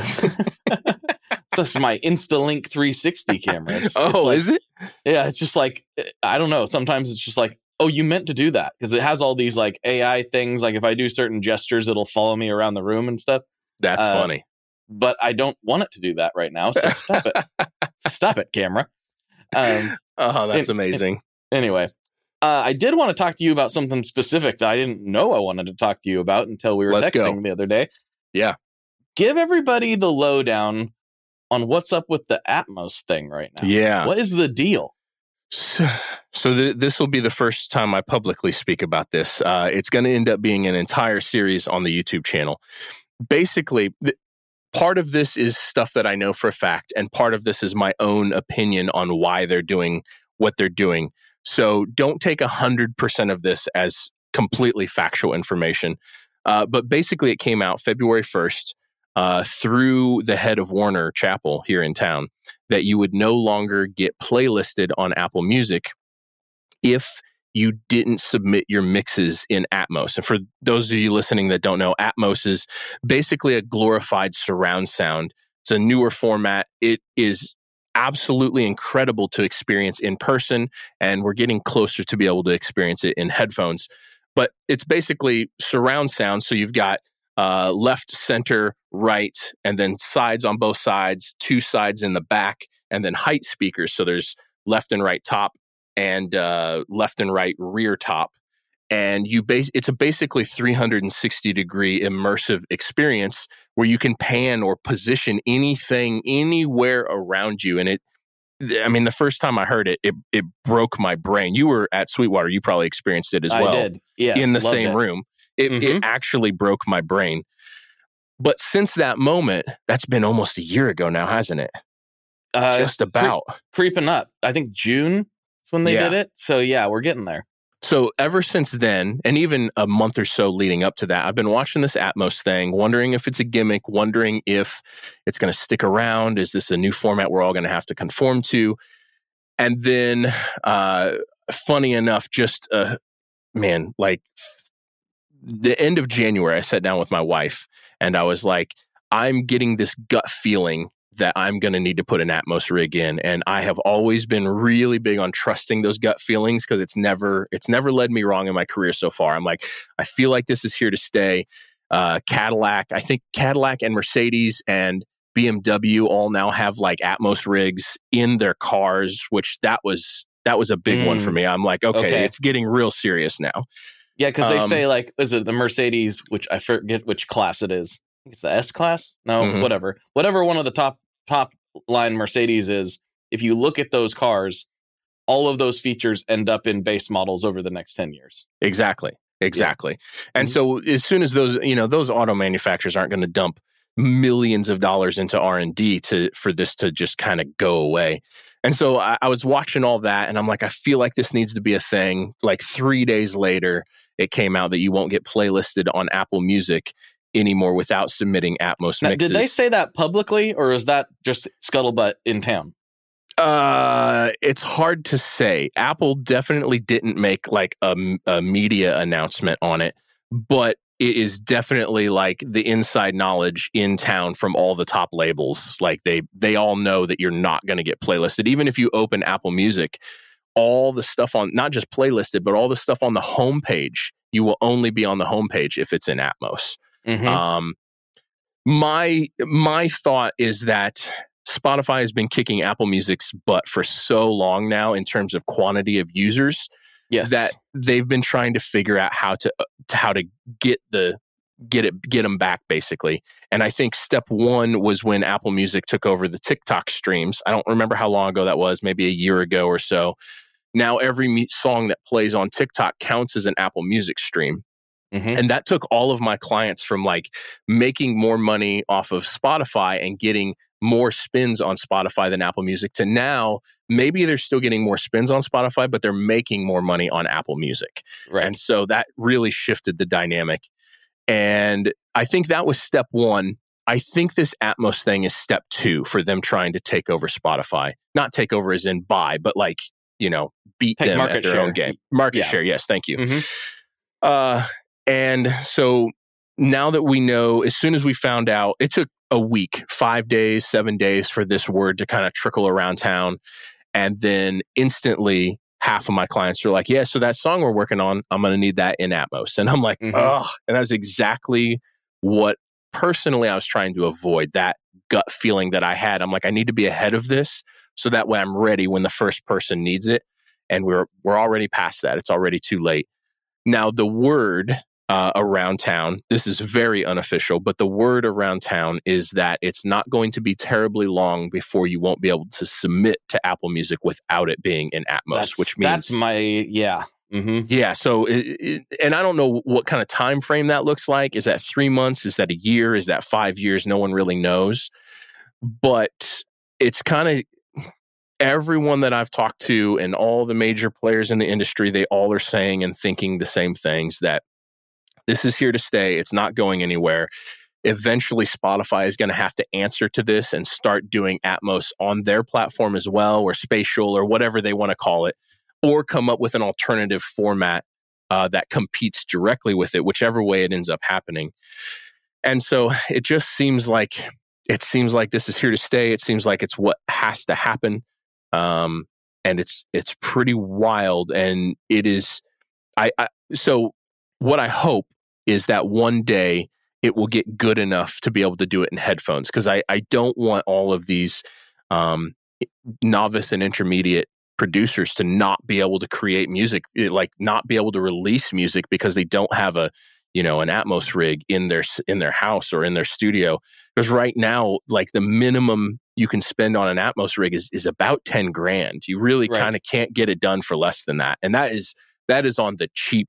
That's my InstaLink 360 camera. It's like, is it? Yeah. It's just like, I don't know. Sometimes it's just like, oh, you meant to do that because it has all these like AI things. Like if I do certain gestures, it'll follow me around the room and stuff. That's funny. But I don't want it to do that right now. So stop it. Stop it, camera. That's amazing. Anyway, I did want to talk to you about something specific that I didn't know I wanted to talk to you about until we were texting the other day. Yeah. Give everybody the lowdown on what's up with the Atmos thing right now. Yeah. What is the deal? So this will be the first time I publicly speak about this. It's going to end up being an entire series on the YouTube channel. Basically, part of this is stuff that I know for a fact, and part of this is my own opinion on why they're doing what they're doing. So don't take 100% of this as completely factual information. But basically, it came out February 1st through the head of Warner Chappell here in town that you would no longer get playlisted on Apple Music if you didn't submit your mixes in Atmos. And for those of you listening that don't know, Atmos is basically a glorified surround sound. It's a newer format. It is absolutely incredible to experience in person, and we're getting closer to be able to experience it in headphones. But it's basically surround sound. So you've got left, center, right, and then sides on both sides, two sides in the back, and then height speakers. So there's left and right top and left and right rear top. And it's a basically 360-degree immersive experience where you can pan or position anything anywhere around you. And the first time I heard it, it broke my brain. You were at Sweetwater. You probably experienced it as well. I did, yes. In the same room. It actually broke my brain. But since that moment, that's been almost a year ago now, hasn't it? Just about. Creeping up. I think June is when they did it. So yeah, we're getting there. So ever since then, and even a month or so leading up to that, I've been watching this Atmos thing, wondering if it's a gimmick, wondering if it's going to stick around. Is this a new format we're all going to have to conform to? And then, funny enough, just, like the end of January, I sat down with my wife and I was like, I'm getting this gut feeling that I'm going to need to put an Atmos rig in. And I have always been really big on trusting those gut feelings because it's never led me wrong in my career so far. I'm like, I feel like this is here to stay. Cadillac, I think Cadillac and Mercedes and BMW all now have like Atmos rigs in their cars, which that was a big one for me. I'm like, okay, it's getting real serious now. Yeah, because they say like, is it the Mercedes, which I forget which class it is. I think it's the S class? No, whatever one of the top line Mercedes is, if you look at those cars, all of those features end up in base models over the next 10 years. Exactly. And so as soon as those auto manufacturers aren't going to dump millions of dollars into R&D for this to just kind of go away. And so I was watching all that and I'm like, I feel like this needs to be a thing. Like 3 days later, it came out that you won't get playlisted on Apple Music anymore without submitting Atmos mixes. Did they say that publicly, or is that just scuttlebutt in town? It's hard to say. Apple definitely didn't make like a media announcement on it, but it is definitely like the inside knowledge in town from all the top labels. Like they all know that you're not going to get playlisted. Even if you open Apple Music, all the stuff on, not just playlisted, but all the stuff on the homepage, you will only be on the homepage if it's in Atmos. My thought is that Spotify has been kicking Apple Music's butt for so long now in terms of quantity of users that they've been trying to figure out how to get them back, basically. And I think step one was when Apple Music took over the TikTok streams. I don't remember how long ago that was, maybe a year ago or so. Now every song that plays on TikTok counts as an Apple Music stream. Mm-hmm. And that took all of my clients from like making more money off of Spotify and getting more spins on Spotify than Apple Music to now maybe they're still getting more spins on Spotify, but they're making more money on Apple Music. Right. And so that really shifted the dynamic. And I think that was step one. I think this Atmos thing is step two for them trying to take over Spotify. Not take over as in buy, but like, beat them at their own game. Market share, yes, thank you. Mm-hmm. And so now that we know, as soon as we found out, it took a week, 5 days, 7 days for this word to kind of trickle around town. And then instantly, half of my clients are like, yeah, so that song we're working on, I'm going to need that in Atmos. And I'm like, oh, and that was exactly what personally I was trying to avoid, that gut feeling that I had. I'm like, I need to be ahead of this so that way I'm ready when the first person needs it. And we're already past that. It's already too late. Now, the word around town, this is very unofficial, but the word around town is that it's not going to be terribly long before you won't be able to submit to Apple Music without it being in Atmos, which means... Mm-hmm. Yeah. So, and I don't know what kind of time frame that looks like. Is that 3 months? Is that a year? Is that 5 years? No one really knows. But it's kind of... everyone that I've talked to and all the major players in the industry, they all are saying and thinking the same things, that this is here to stay. It's not going anywhere. Eventually, Spotify is going to have to answer to this and start doing Atmos on their platform as well, or spatial, or whatever they want to call it, or come up with an alternative format that competes directly with it, whichever way it ends up happening. And so it just seems like this is here to stay. It seems like it's what has to happen. And it's pretty wild. And it is, so what I hope is that one day it will get good enough to be able to do it in headphones. Cause I don't want all of these, novice and intermediate producers to not be able to create music, like not be able to release music because they don't have an Atmos rig in their house or in their studio. Because right now, like the minimum you can spend on an Atmos rig is about 10 grand. You really kind of can't get it done for less than that. And that is on the cheap.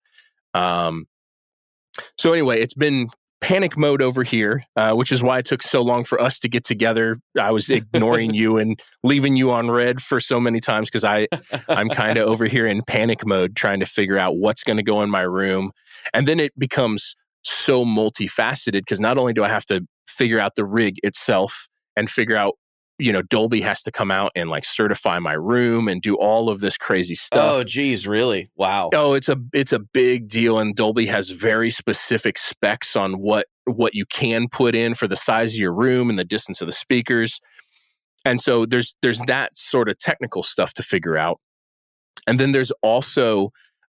So anyway, it's been panic mode over here, which is why it took so long for us to get together. I was ignoring you and leaving you on red for so many times because I'm kind of over here in panic mode trying to figure out what's going to go in my room. And then it becomes so multifaceted because not only do I have to figure out the rig itself and figure out, Dolby has to come out and like certify my room and do all of this crazy stuff. Oh, geez, really? Wow. Oh, it's a big deal. And Dolby has very specific specs on what you can put in for the size of your room and the distance of the speakers. And so there's that sort of stuff to figure out. And then there's also,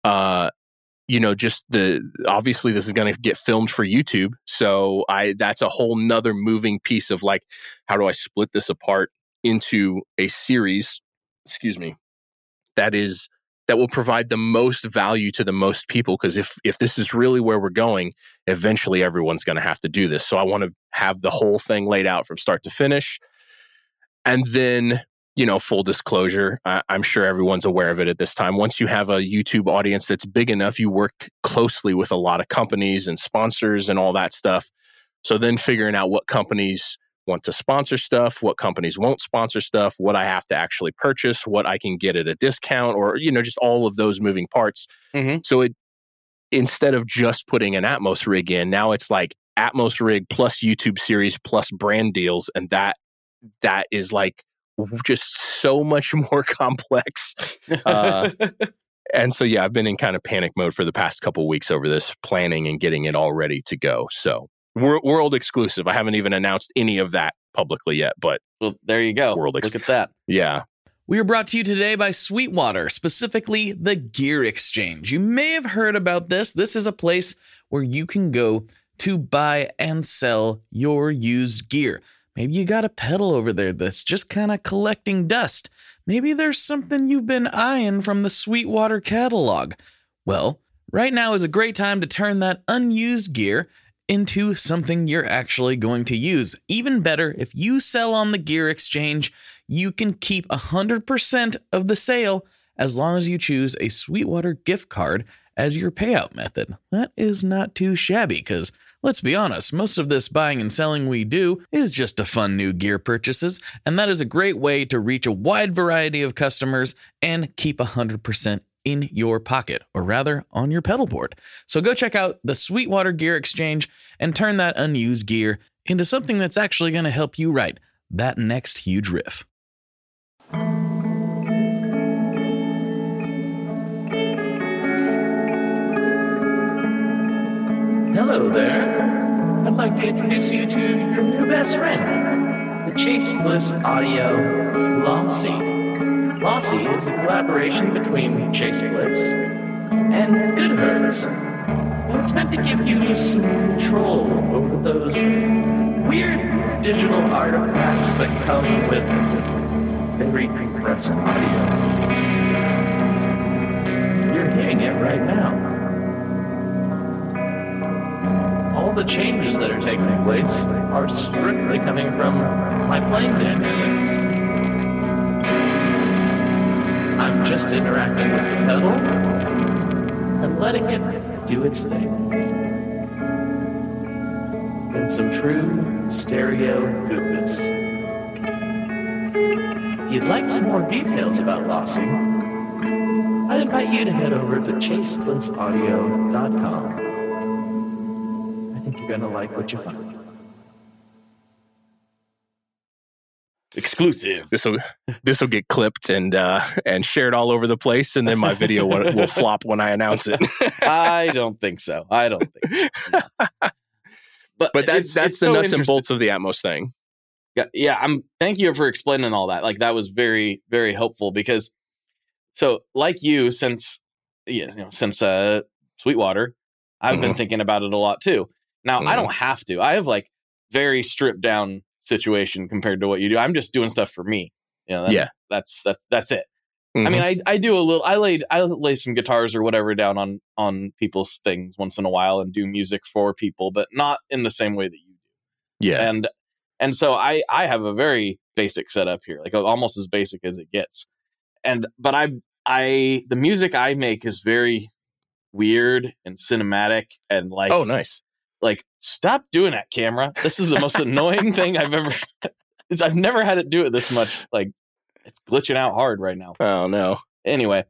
obviously this is going to get filmed for YouTube. So that's a whole nother moving piece of like, how do I split this apart into a series, that will provide the most value to the most people. Because if this is really where we're going, eventually everyone's going to have to do this. So I want to have the whole thing laid out from start to finish. And then, full disclosure, I'm sure everyone's aware of it at this time. Once you have a YouTube audience that's big enough, you work closely with a lot of companies and sponsors and all that stuff. So then figuring out what companies want to sponsor stuff, what companies won't sponsor stuff, what I have to actually purchase, what I can get at a discount, or, just all of those moving parts. Mm-hmm. So instead of just putting an Atmos rig in, now it's like Atmos rig plus YouTube series plus brand deals. And that is like just so much more complex. And so, yeah, I've been in kind of panic mode for the past couple of weeks over this, planning and getting it all ready to go. So world exclusive. I haven't even announced any of that publicly yet, but well, there you go. Look at that. Yeah. We are brought to you today by Sweetwater, specifically the Gear Exchange. You may have heard about this. This is a place where you can go to buy and sell your used gear. Maybe you got a pedal over there that's just kind of collecting dust. Maybe there's something you've been eyeing from the Sweetwater catalog. Well, right now is a great time to turn that unused gear into something you're actually going to use. Even better, if you sell on the gear exchange, you can keep 100% of the sale as long as you choose a Sweetwater gift card as your payout method. That is not too shabby because, let's be honest, most of this buying and selling we do is just to fund new gear purchases, and that is a great way to reach a wide variety of customers and keep 100% in your pocket, or rather on your pedal board. So go check out the Sweetwater Gear Exchange and turn that unused gear into something that's actually going to help you write that next huge riff. Hello there. I'd like to introduce you to your new best friend, the Chase Bliss Audio Lossy. Lossy is a collaboration between Chase Bliss and Goodhertz. And it's meant to give you some control over those weird digital artifacts that come with very compressed audio. You're hearing it right now. All the changes that are taking place are strictly coming from my playing dynamics. I'm just interacting with the pedal and letting it do its thing. In some true stereo goodness. If you'd like some more details about Lossy, I'd invite you to head over to ChaseBlissAudio.com. I think you're going to like what you find. Exclusive. This will get clipped and shared all over the place, and then my video will flop when I announce it. I don't think so. No. But that's the so nuts and bolts of the Atmos thing. Yeah. Thank you for explaining all that. Like, that was very, very helpful because, so like you, since Sweetwater, I've been thinking about it a lot too. Now I don't have to. I have like very stripped down situation compared to what you do. I'm just doing stuff for me. That's it. Mm-hmm. I mean, I do a little. I lay some guitars or whatever down on people's things once in a while and do music for people, but not in the same way that you do. Yeah, and so I have a very basic setup here, like almost as basic as it gets. But the music I make is very weird and cinematic and like, oh, nice. Like, stop doing that, camera. This is the most annoying thing I've never had it do it this much. Like, it's glitching out hard right now. Oh no. Anyway,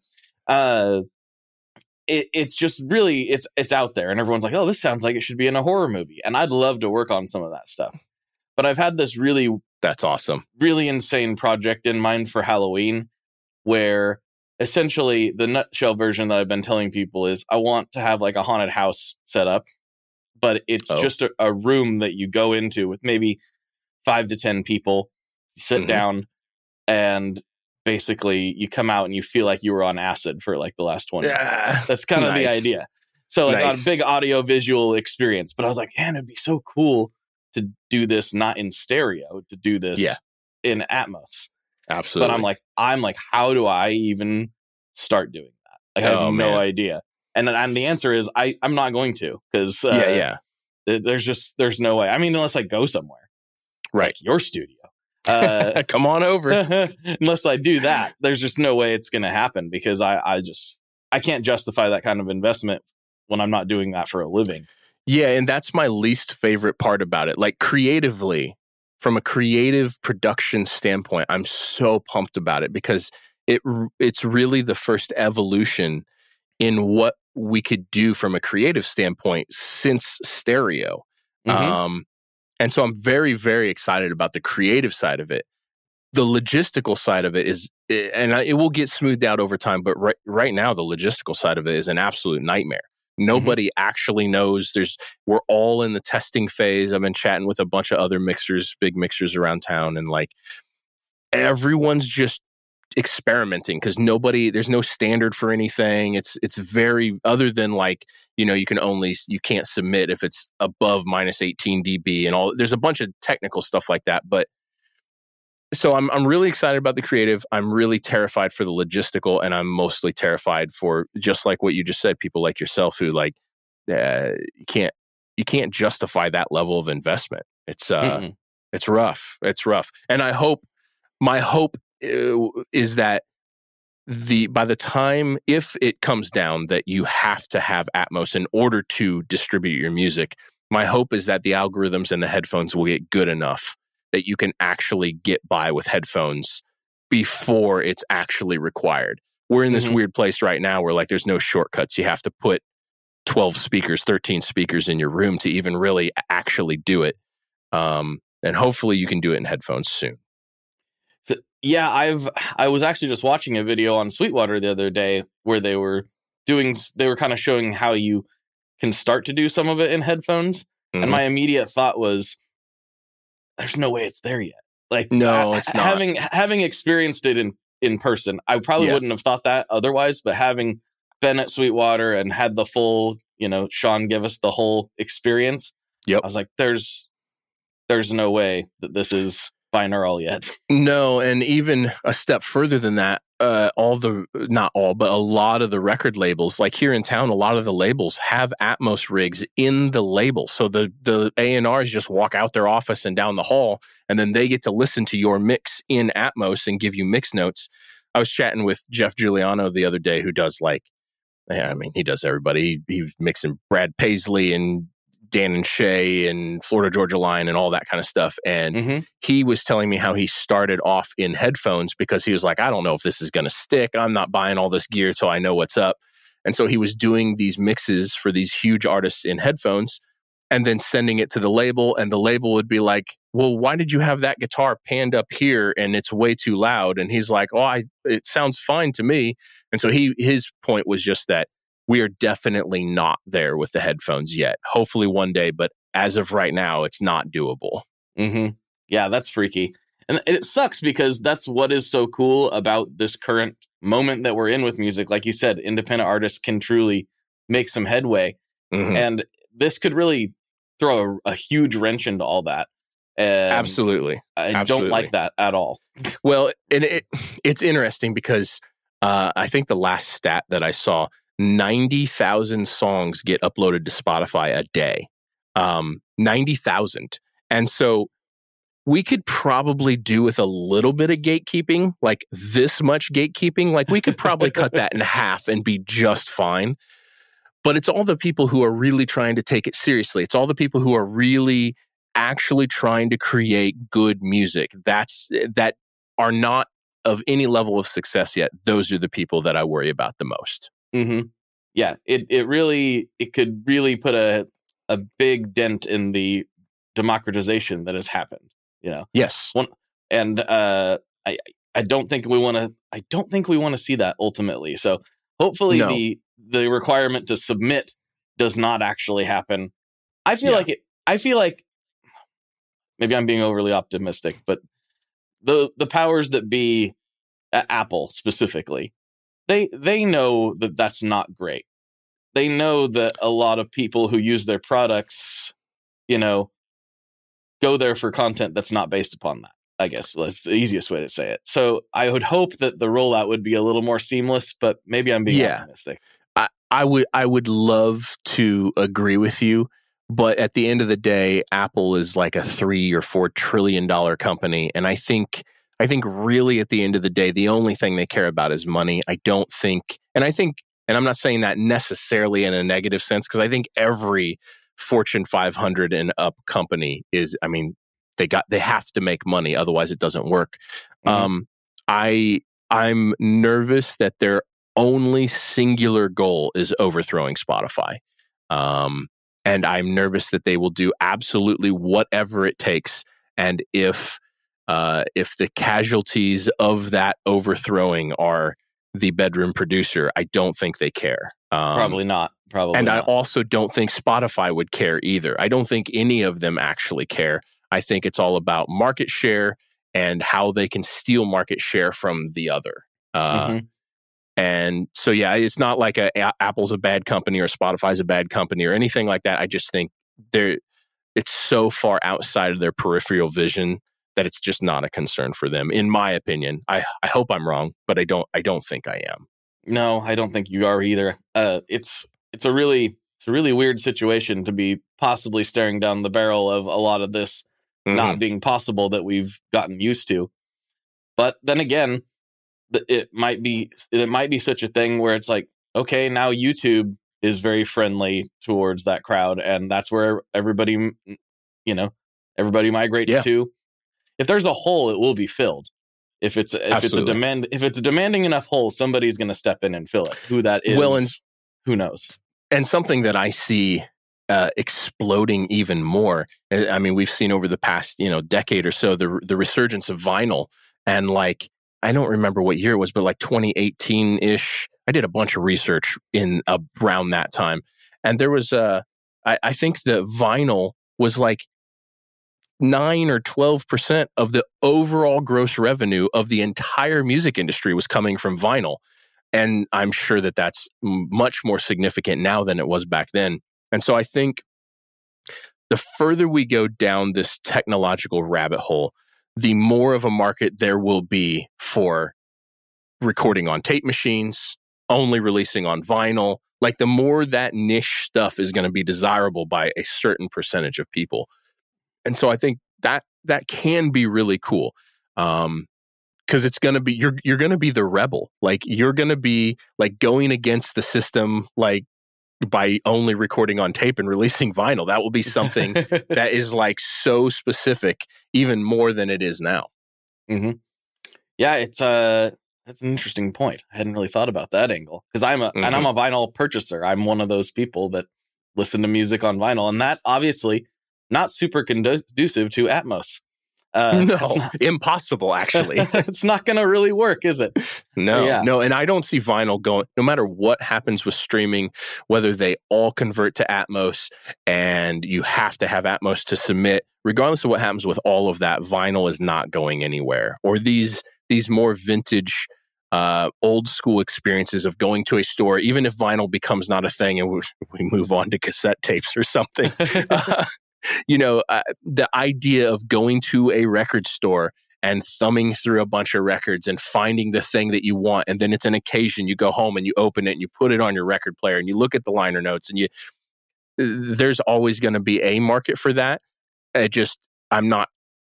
it's just really it's out there, and everyone's like, "Oh, this sounds like it should be in a horror movie." And I'd love to work on some of that stuff. But I've had this that's awesome, really insane project in mind for Halloween, where essentially the nutshell version that I've been telling people is I want to have like a haunted house set up. But it's just a room that you go into with maybe 5 to 10 people, sit down, and basically you come out and you feel like you were on acid for like the last 20 minutes. That's kind of the idea. So like on a big audio visual experience. But I was like, man, it'd be so cool to do this not in stereo, to do this in Atmos. Absolutely. But I'm like, how do I even start doing that? Like, I have no idea. And the answer is I'm not going to, because there's no way. I mean, unless I go somewhere, right? Like your studio. Come on over. Unless I do that, there's just no way it's going to happen, because I can't justify that kind of investment when I'm not doing that for a living. Yeah, and that's my least favorite part about it. Like, creatively, from a creative production standpoint, I'm so pumped about it, because it's really the first evolution in what we could do from a creative standpoint since stereo. And so I'm very, very excited about the creative side of it. The logistical side of it is, and it will get smoothed out over time, but right now, the logistical side of it is an absolute nightmare. Nobody actually knows. We're all in the testing phase. I've been chatting with a bunch of other big mixers around town, and like, everyone's just experimenting because there's no standard for anything. It's very, other than like, you can't submit if it's above minus 18 dB and all. There's a bunch of technical stuff like that. But so I'm really excited about the creative. I'm really terrified for the logistical, and I'm mostly terrified for, just like what you just said, people like yourself who like you can't justify that level of investment. It's rough. It's rough. And my hope is that by the time, if it comes down that you have to have Atmos in order to distribute your music, my hope is that the algorithms and the headphones will get good enough that you can actually get by with headphones before it's actually required. We're in this weird place right now where like there's no shortcuts. You have to put 12 speakers, 13 speakers in your room to even really actually do it. And hopefully you can do it in headphones soon. Yeah, I was actually just watching a video on Sweetwater the other day where they were kind of showing how you can start to do some of it in headphones. And my immediate thought was, there's no way it's there yet. Like, no, it's not. Having experienced it in person, I probably wouldn't have thought that otherwise, but having been at Sweetwater and had the full, Sean give us the whole experience. Yep. I was like, there's no way that this is binaural yet. No, and even a step further than that, not all, but a lot of the record labels, like here in town, a lot of the labels have Atmos rigs in the label. So the A&Rs just walk out their office and down the hall, and then they get to listen to your mix in Atmos and give you mix notes. I was chatting with Jeff Giuliano the other day, who does he does everybody. He was mixing Brad Paisley and Dan and Shay and Florida Georgia Line and all that kind of stuff. And he was telling me how he started off in headphones because he was like, I don't know if this is going to stick. I'm not buying all this gear till I know what's up. And so he was doing these mixes for these huge artists in headphones and then sending it to the label. And the label would be like, well, why did you have that guitar panned up here and it's way too loud? And he's like, it sounds fine to me. And so his point was just that we are definitely not there with the headphones yet. Hopefully one day, but as of right now, it's not doable. Yeah, that's freaky. And it sucks because that's what is so cool about this current moment that we're in with music. Like you said, independent artists can truly make some headway. And this could really throw a huge wrench into all that. Absolutely. I don't like that at all. Well, it's interesting because I think the last stat that I saw, 90,000 songs get uploaded to Spotify a day. 90,000. And so we could probably do with a little bit of gatekeeping, like this much gatekeeping. Like we could probably cut that in half and be just fine. But it's all the people who are really trying to take it seriously. It's all the people who are really actually trying to create good music that are not of any level of success yet. Those are the people that I worry about the most. Yeah, it could really put a big dent in the democratization that has happened. Yes. I don't think we want to see that ultimately. So hopefully the requirement to submit does not actually happen. I feel like maybe I'm being overly optimistic, but the powers that be at Apple specifically, they know that that's not great. They know that a lot of people who use their products, go there for content that's not based upon that. I guess that's the easiest way to say it. So I would hope that the rollout would be a little more seamless, but maybe I'm being optimistic. I would love to agree with you, but at the end of the day, Apple is like a $3 or $4 trillion company, and I think really at the end of the day, the only thing they care about is money. I don't think, and I'm not saying that necessarily in a negative sense, because I think every Fortune 500 and up company is, they have to make money, otherwise it doesn't work. I'm nervous that their only singular goal is overthrowing Spotify. And I'm nervous that they will do absolutely whatever it takes. And if the casualties of that overthrowing are the bedroom producer, I don't think they care. Probably not. I also don't think Spotify would care either. I don't think any of them actually care. I think it's all about market share and how they can steal market share from the other. And so, yeah, it's not like Apple's a bad company or Spotify's a bad company or anything like that. I just think it's so far outside of their peripheral vision that it's just not a concern for them, in my opinion. I hope I'm wrong, but I don't think I am. No, I don't think you are either. It's a really weird situation to be possibly staring down the barrel of a lot of this not being possible that we've gotten used to. But then again, it might be such a thing where it's like, okay, now YouTube is very friendly towards that crowd, and that's where everybody migrates to. If there's a hole, it will be filled. If it's a demanding enough hole, somebody's going to step in and fill it. Who that is, who knows? And something that I see exploding even more. I mean, we've seen over the past decade or so the resurgence of vinyl, and like, I don't remember what year it was, but like 2018-ish. I did a bunch of research in around that time, and there was I think the vinyl was like 9 or 12% of the overall gross revenue of the entire music industry was coming from vinyl. And I'm sure that that's much more significant now than it was back then. And so I think the further we go down this technological rabbit hole, the more of a market there will be for recording on tape machines, only releasing on vinyl. Like, the more that niche stuff is going to be desirable by a certain percentage of people. And so I think that can be really cool. Because it's going to be, you're going to be the rebel. Like, you're going to be like going against the system, like, by only recording on tape and releasing vinyl. That will be something that is like so specific, even more than it is now. Yeah, that's an interesting point. I hadn't really thought about that angle, because I'm a vinyl purchaser. I'm one of those people that listen to music on vinyl, and that obviously not super conducive to Atmos. No, impossible, actually. It's not going to really work, is it? No. And I don't see vinyl going, no matter what happens with streaming, whether they all convert to Atmos and you have to have Atmos to submit, regardless of what happens with all of that, vinyl is not going anywhere. Or these more vintage, old school experiences of going to a store, even if vinyl becomes not a thing and we move on to cassette tapes or something. The idea of going to a record store and thumbing through a bunch of records and finding the thing that you want, and then it's an occasion, you go home and you open it and you put it on your record player and you look at the liner notes, and there's always going to be a market for that. I'm not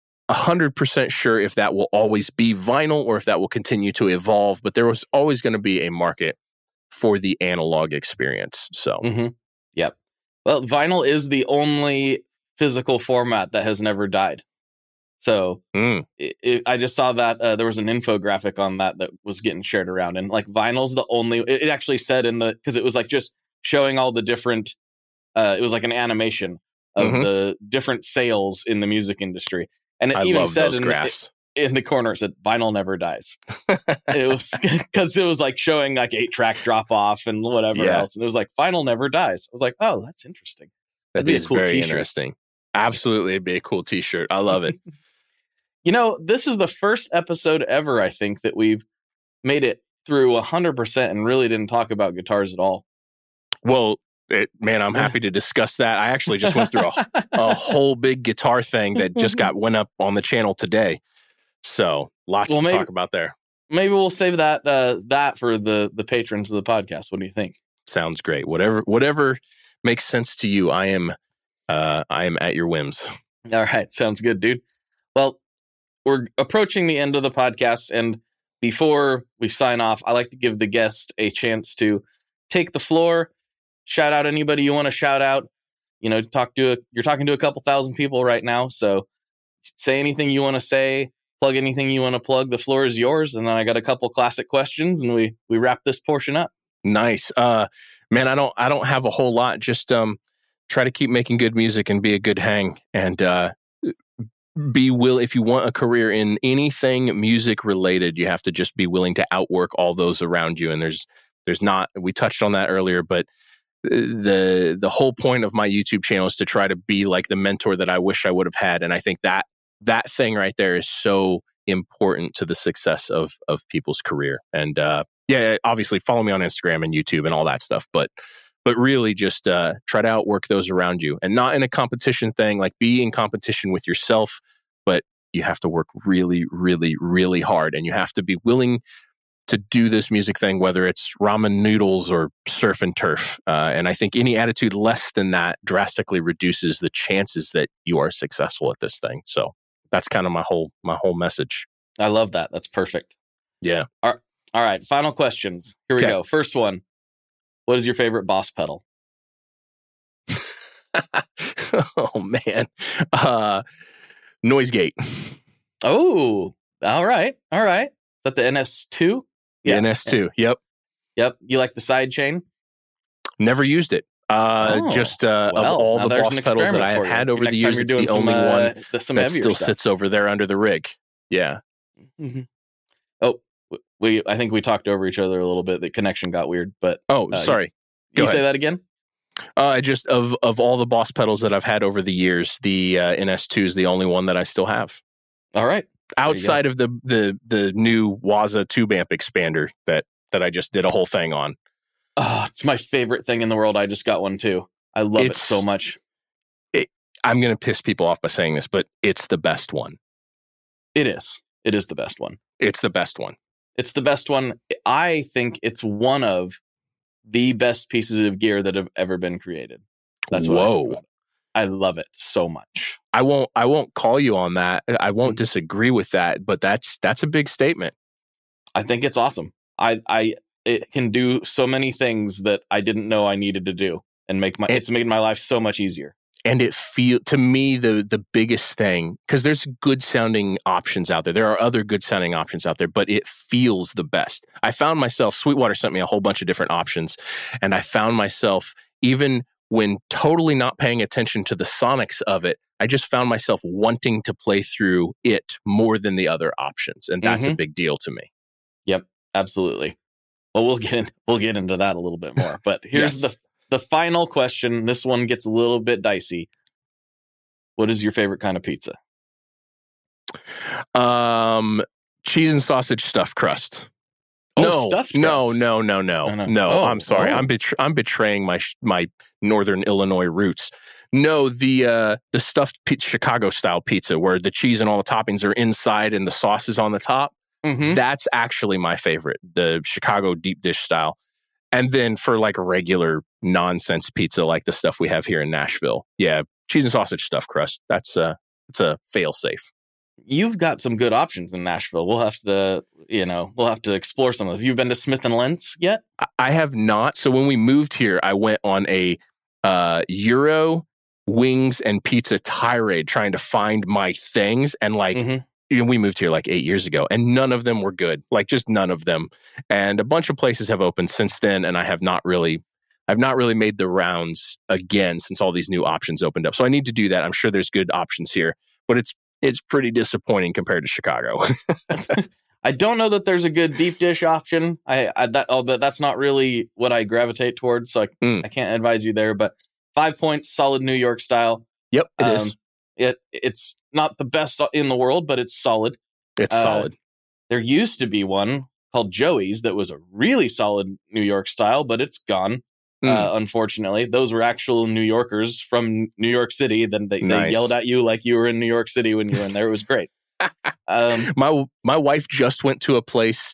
100% sure if that will always be vinyl or if that will continue to evolve, but there was always going to be a market for the analog experience. So, Yep. Well, vinyl is the only physical format that has never died. So I just saw that there was an infographic on that was getting shared around, and like, vinyl's the only, it actually said because it was like just showing all the different, it was like an animation of the different sales in the music industry. And it even said in the corner, it said, vinyl never dies. It was because it was like showing like 8-track drop off and whatever else. And it was like, vinyl never dies. I was like, oh, that's interesting. That'd be a cool very interesting. Absolutely. It'd be a cool t-shirt. I love it. This is the first episode ever, I think, that we've made it through 100% and really didn't talk about guitars at all. Well, I'm happy to discuss that. I actually just went through a whole big guitar thing that just went up on the channel today. So lots to talk about there. Maybe we'll save that for the patrons of the podcast. What do you think? Sounds great. Whatever makes sense to you. I am at your whims. All right. Sounds good, dude. Well, we're approaching the end of the podcast, and before we sign off, I like to give the guest a chance to take the floor, shout out anybody you want to shout out. You're talking to a couple thousand people right now, so say anything you want to say, plug anything you want to plug. The floor is yours, and then I got a couple classic questions, and we wrap this portion up. Nice. Man, I don't have a whole lot. Just try to keep making good music and be a good hang, and if you want a career in anything music related, you have to just be willing to outwork all those around you. And there's not, we touched on that earlier, but the whole point of my YouTube channel is to try to be like the mentor that I wish I would have had. And I think that thing right there is so important to the success of people's career. And obviously follow me on Instagram and YouTube and all that stuff. But really just try to outwork those around you, and not in a competition thing. Like, be in competition with yourself, but you have to work really, really, really hard, and you have to be willing to do this music thing, whether it's ramen noodles or surf and turf. And I think any attitude less than that drastically reduces the chances that you are successful at this thing. So that's kind of my whole message. I love that. That's perfect. Yeah. All right. Final questions. Here we go. First one. What is your favorite Boss pedal? Oh, man. Noise Gate. Oh, all right. Is that the NS2? Yeah. NS2. Yep. You like the side chain? Never used it. Of all the Boss pedals that I have had over the years, it's the only one that still sits over there under the rig. Yeah. Mm-hmm. Oh, I think we talked over each other a little bit. The connection got weird, but sorry. Can you say that again? Just of all the Boss pedals that I've had over the years, the NS2 is the only one that I still have. All right. Outside of the new Waza tube amp expander that I just did a whole thing on. Oh, it's my favorite thing in the world. I just got one too. I love it so much. I'm going to piss people off by saying this, but it's the best one. It is. It is the best one. It's the best one. It's the best one. I think it's one of the best pieces of gear that have ever been created. That's what I think about it. I love it so much. I won't call you on that. I won't disagree with that, but that's a big statement. I think it's awesome. It can do so many things that I didn't know I needed to do, and it's made my life so much easier. And to me, the biggest thing, because there's good sounding options out there. There are other good sounding options out there, but it feels the best. I found myself, Sweetwater sent me a whole bunch of different options, and I found myself, even when totally not paying attention to the sonics of it, I just found myself wanting to play through it more than the other options. And that's a big deal to me. Yep, absolutely. Well, we'll get into that a little bit more. But here's the final question. This one gets a little bit dicey. What is your favorite kind of pizza? Cheese and sausage stuffed crust. Oh, stuffed crust. No. I'm sorry. I'm betraying my Northern Illinois roots. No, the stuffed Chicago style pizza where the cheese and all the toppings are inside and the sauce is on the top. Mm-hmm. That's actually my favorite, the Chicago deep dish style. And then for like a regular nonsense pizza like the stuff we have here in Nashville, cheese and sausage stuffed crust. It's a fail safe. You've got some good options in Nashville. We'll have to explore some of them. Have you been to Smith & Lentz yet? I have not. So when we moved here, I went on a Euro wings and pizza tirade trying to find my things. And we moved here like 8 years ago and none of them were good. Like just none of them. And a bunch of places have opened since then. And I've not really made the rounds again since all these new options opened up. So I need to do that. I'm sure there's good options here, but it's pretty disappointing compared to Chicago. I don't know that there's a good deep dish option. But that's not really what I gravitate towards. So I can't advise you there, but 5 points, solid New York style. Yep, it is. It's not the best in the world, but it's solid. It's solid. There used to be one called Joey's that was a really solid New York style, but it's gone. Unfortunately, those were actual New Yorkers from New York City. Then they yelled at you like you were in New York City when you were in there. It was great. My wife just went to a place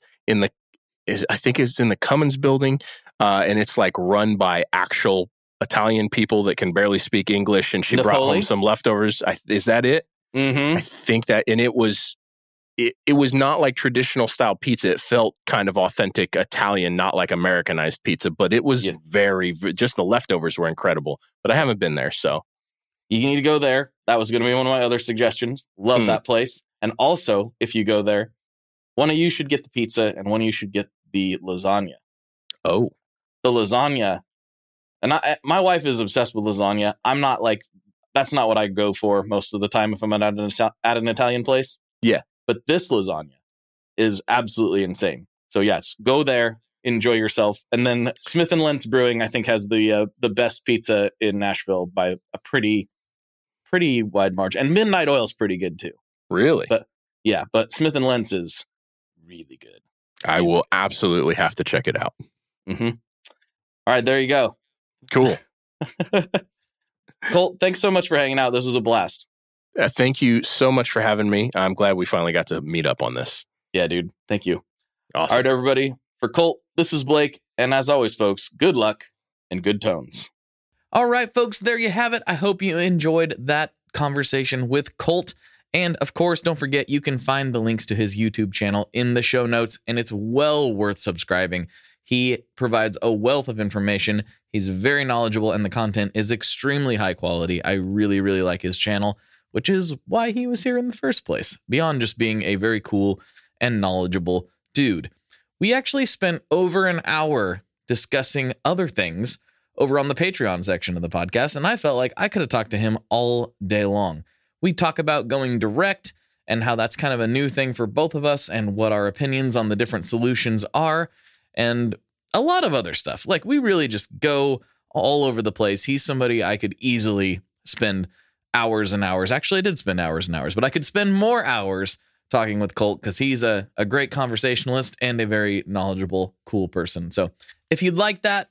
I think it's in the Cummins building, and it's like run by actual Italian people that can barely speak English, and she brought home some leftovers. Is that it? Mm-hmm. I think that, and it was not like traditional style pizza. It felt kind of authentic Italian, not like Americanized pizza, but it was just the leftovers were incredible. But I haven't been there, so. You need to go there. That was going to be one of my other suggestions. Love that place. And also, if you go there, one of you should get the pizza and one of you should get the lasagna. Oh. The lasagna. And my wife is obsessed with lasagna. I'm not like, that's not what I go for most of the time if I'm at an Italian place. Yeah. But this lasagna is absolutely insane. So yes, go there, enjoy yourself. And then Smith & Lentz Brewing, I think, has the best pizza in Nashville by a pretty wide margin. And Midnight Oil is pretty good too. Really? Yeah, but Smith & Lentz is really good. I will absolutely have to check it out. Mm-hmm. All right, there you go. Cool. Colt, thanks so much for hanging out. This was a blast. Thank you so much for having me. I'm glad we finally got to meet up on this. Yeah, dude. Thank you. Awesome. All right, everybody. For Colt, this is Blake. And as always, folks, good luck and good tones. All right, folks, there you have it. I hope you enjoyed that conversation with Colt. And of course, don't forget, you can find the links to his YouTube channel in the show notes, and it's well worth subscribing. He provides a wealth of information. He's very knowledgeable, and the content is extremely high quality. I really, really like his channel, which is why he was here in the first place, beyond just being a very cool and knowledgeable dude. We actually spent over an hour discussing other things over on the Patreon section of the podcast, and I felt like I could have talked to him all day long. We talk about going direct and how that's kind of a new thing for both of us and what our opinions on the different solutions are, and a lot of other stuff. Like, we really just go all over the place. He's somebody I could easily spend hours and hours. Actually, I did spend hours and hours, but I could spend more hours talking with Colt because he's a great conversationalist and a very knowledgeable, cool person. So if you'd like that,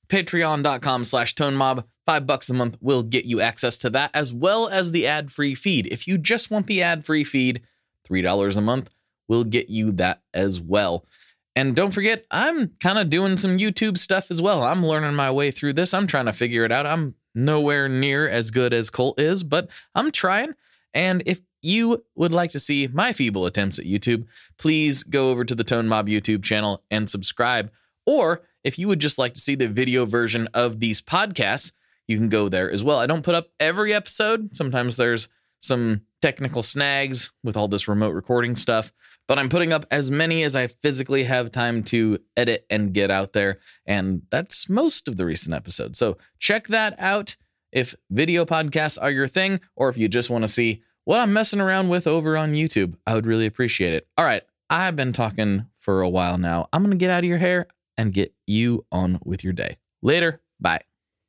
patreon.com/tonemob, $5 a month will get you access to that, as well as the ad-free feed. If you just want the ad-free feed, $3 a month will get you that as well. And don't forget, I'm kind of doing some YouTube stuff as well. I'm learning my way through this. I'm trying to figure it out. I'm nowhere near as good as Colt is, but I'm trying. And if you would like to see my feeble attempts at YouTube, please go over to the Tone Mob YouTube channel and subscribe. Or if you would just like to see the video version of these podcasts, you can go there as well. I don't put up every episode. Sometimes there's some technical snags with all this remote recording stuff, but I'm putting up as many as I physically have time to edit and get out there. And that's most of the recent episodes. So check that out if video podcasts are your thing, or if you just want to see what I'm messing around with over on YouTube. I would really appreciate it. All right, I've been talking for a while now. I'm going to get out of your hair and get you on with your day. Later. Bye.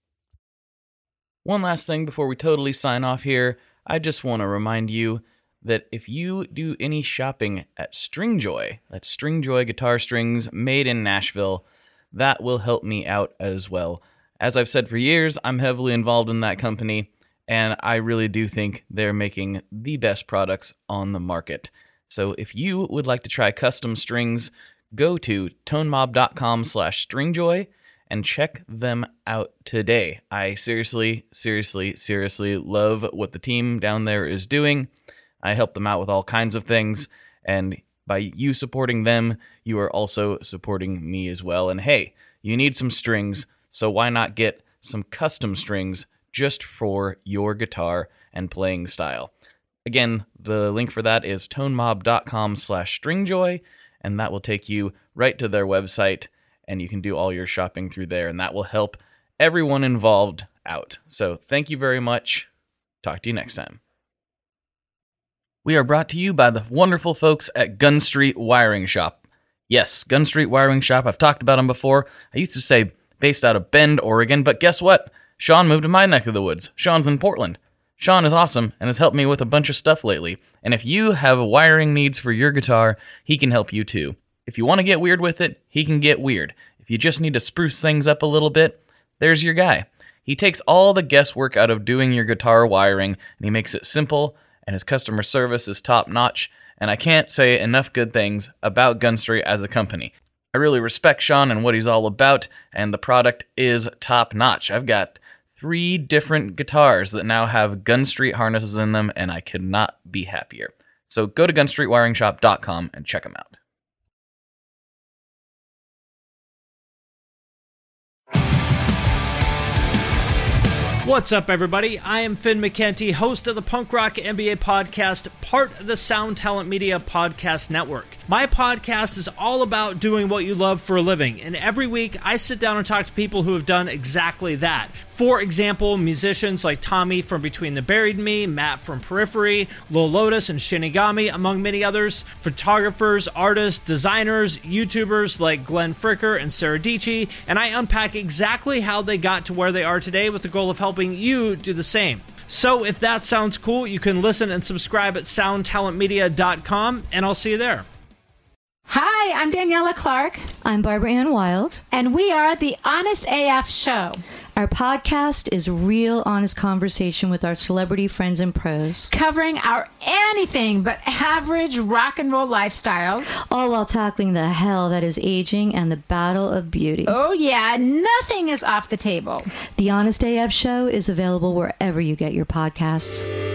One last thing before we totally sign off here. I just want to remind you that if you do any shopping at Stringjoy, that's Stringjoy guitar strings made in Nashville, that will help me out as well. As I've said for years, I'm heavily involved in that company, and I really do think they're making the best products on the market. So if you would like to try custom strings, go to tonemob.com/stringjoy and check them out today. I seriously love what the team down there is doing. I help them out with all kinds of things, and by you supporting them, you are also supporting me as well. And hey, you need some strings, so why not get some custom strings just for your guitar and playing style? Again, the link for that is tonemob.com/stringjoy, and that will take you right to their website, and you can do all your shopping through there, and that will help everyone involved out. So thank you very much. Talk to you next time. We are brought to you by the wonderful folks at Gun Street Wiring Shop. Yes, Gun Street Wiring Shop. I've talked about them before. I used to say based out of Bend, Oregon, but guess what? Sean moved to my neck of the woods. Sean's in Portland. Sean is awesome and has helped me with a bunch of stuff lately. And if you have wiring needs for your guitar, he can help you too. If you want to get weird with it, he can get weird. If you just need to spruce things up a little bit, there's your guy. He takes all the guesswork out of doing your guitar wiring, and he makes it simple, and his customer service is top-notch, and I can't say enough good things about Gun Street as a company. I really respect Sean and what he's all about, and the product is top-notch. I've got 3 different guitars that now have Gun Street harnesses in them, and I could not be happier. So go to gunstreetwiringshop.com and check them out. What's up, everybody? I am Finn McKenty, host of the Punk Rock MBA podcast, part of the Sound Talent Media podcast network. My podcast is all about doing what you love for a living, and every week I sit down and talk to people who have done exactly that. For example, musicians like Tommy from Between the Buried and Me, Matt from Periphery, Lil Lotus and Shinigami, among many others, photographers, artists, designers, YouTubers like Glenn Fricker and Sarah Dici, and I unpack exactly how they got to where they are today with the goal of helping you do the same. So if that sounds cool, you can listen and subscribe at soundtalentmedia.com, and I'll see you there. Hi, I'm Daniela Clark. I'm Barbara Ann Wild. And we are the Honest AF Show. Our podcast is real, honest conversation with our celebrity friends and pros. Covering our anything but average rock and roll lifestyles. All while tackling the hell that is aging and the battle of beauty. Oh yeah, nothing is off the table. The Honest AF Show is available wherever you get your podcasts.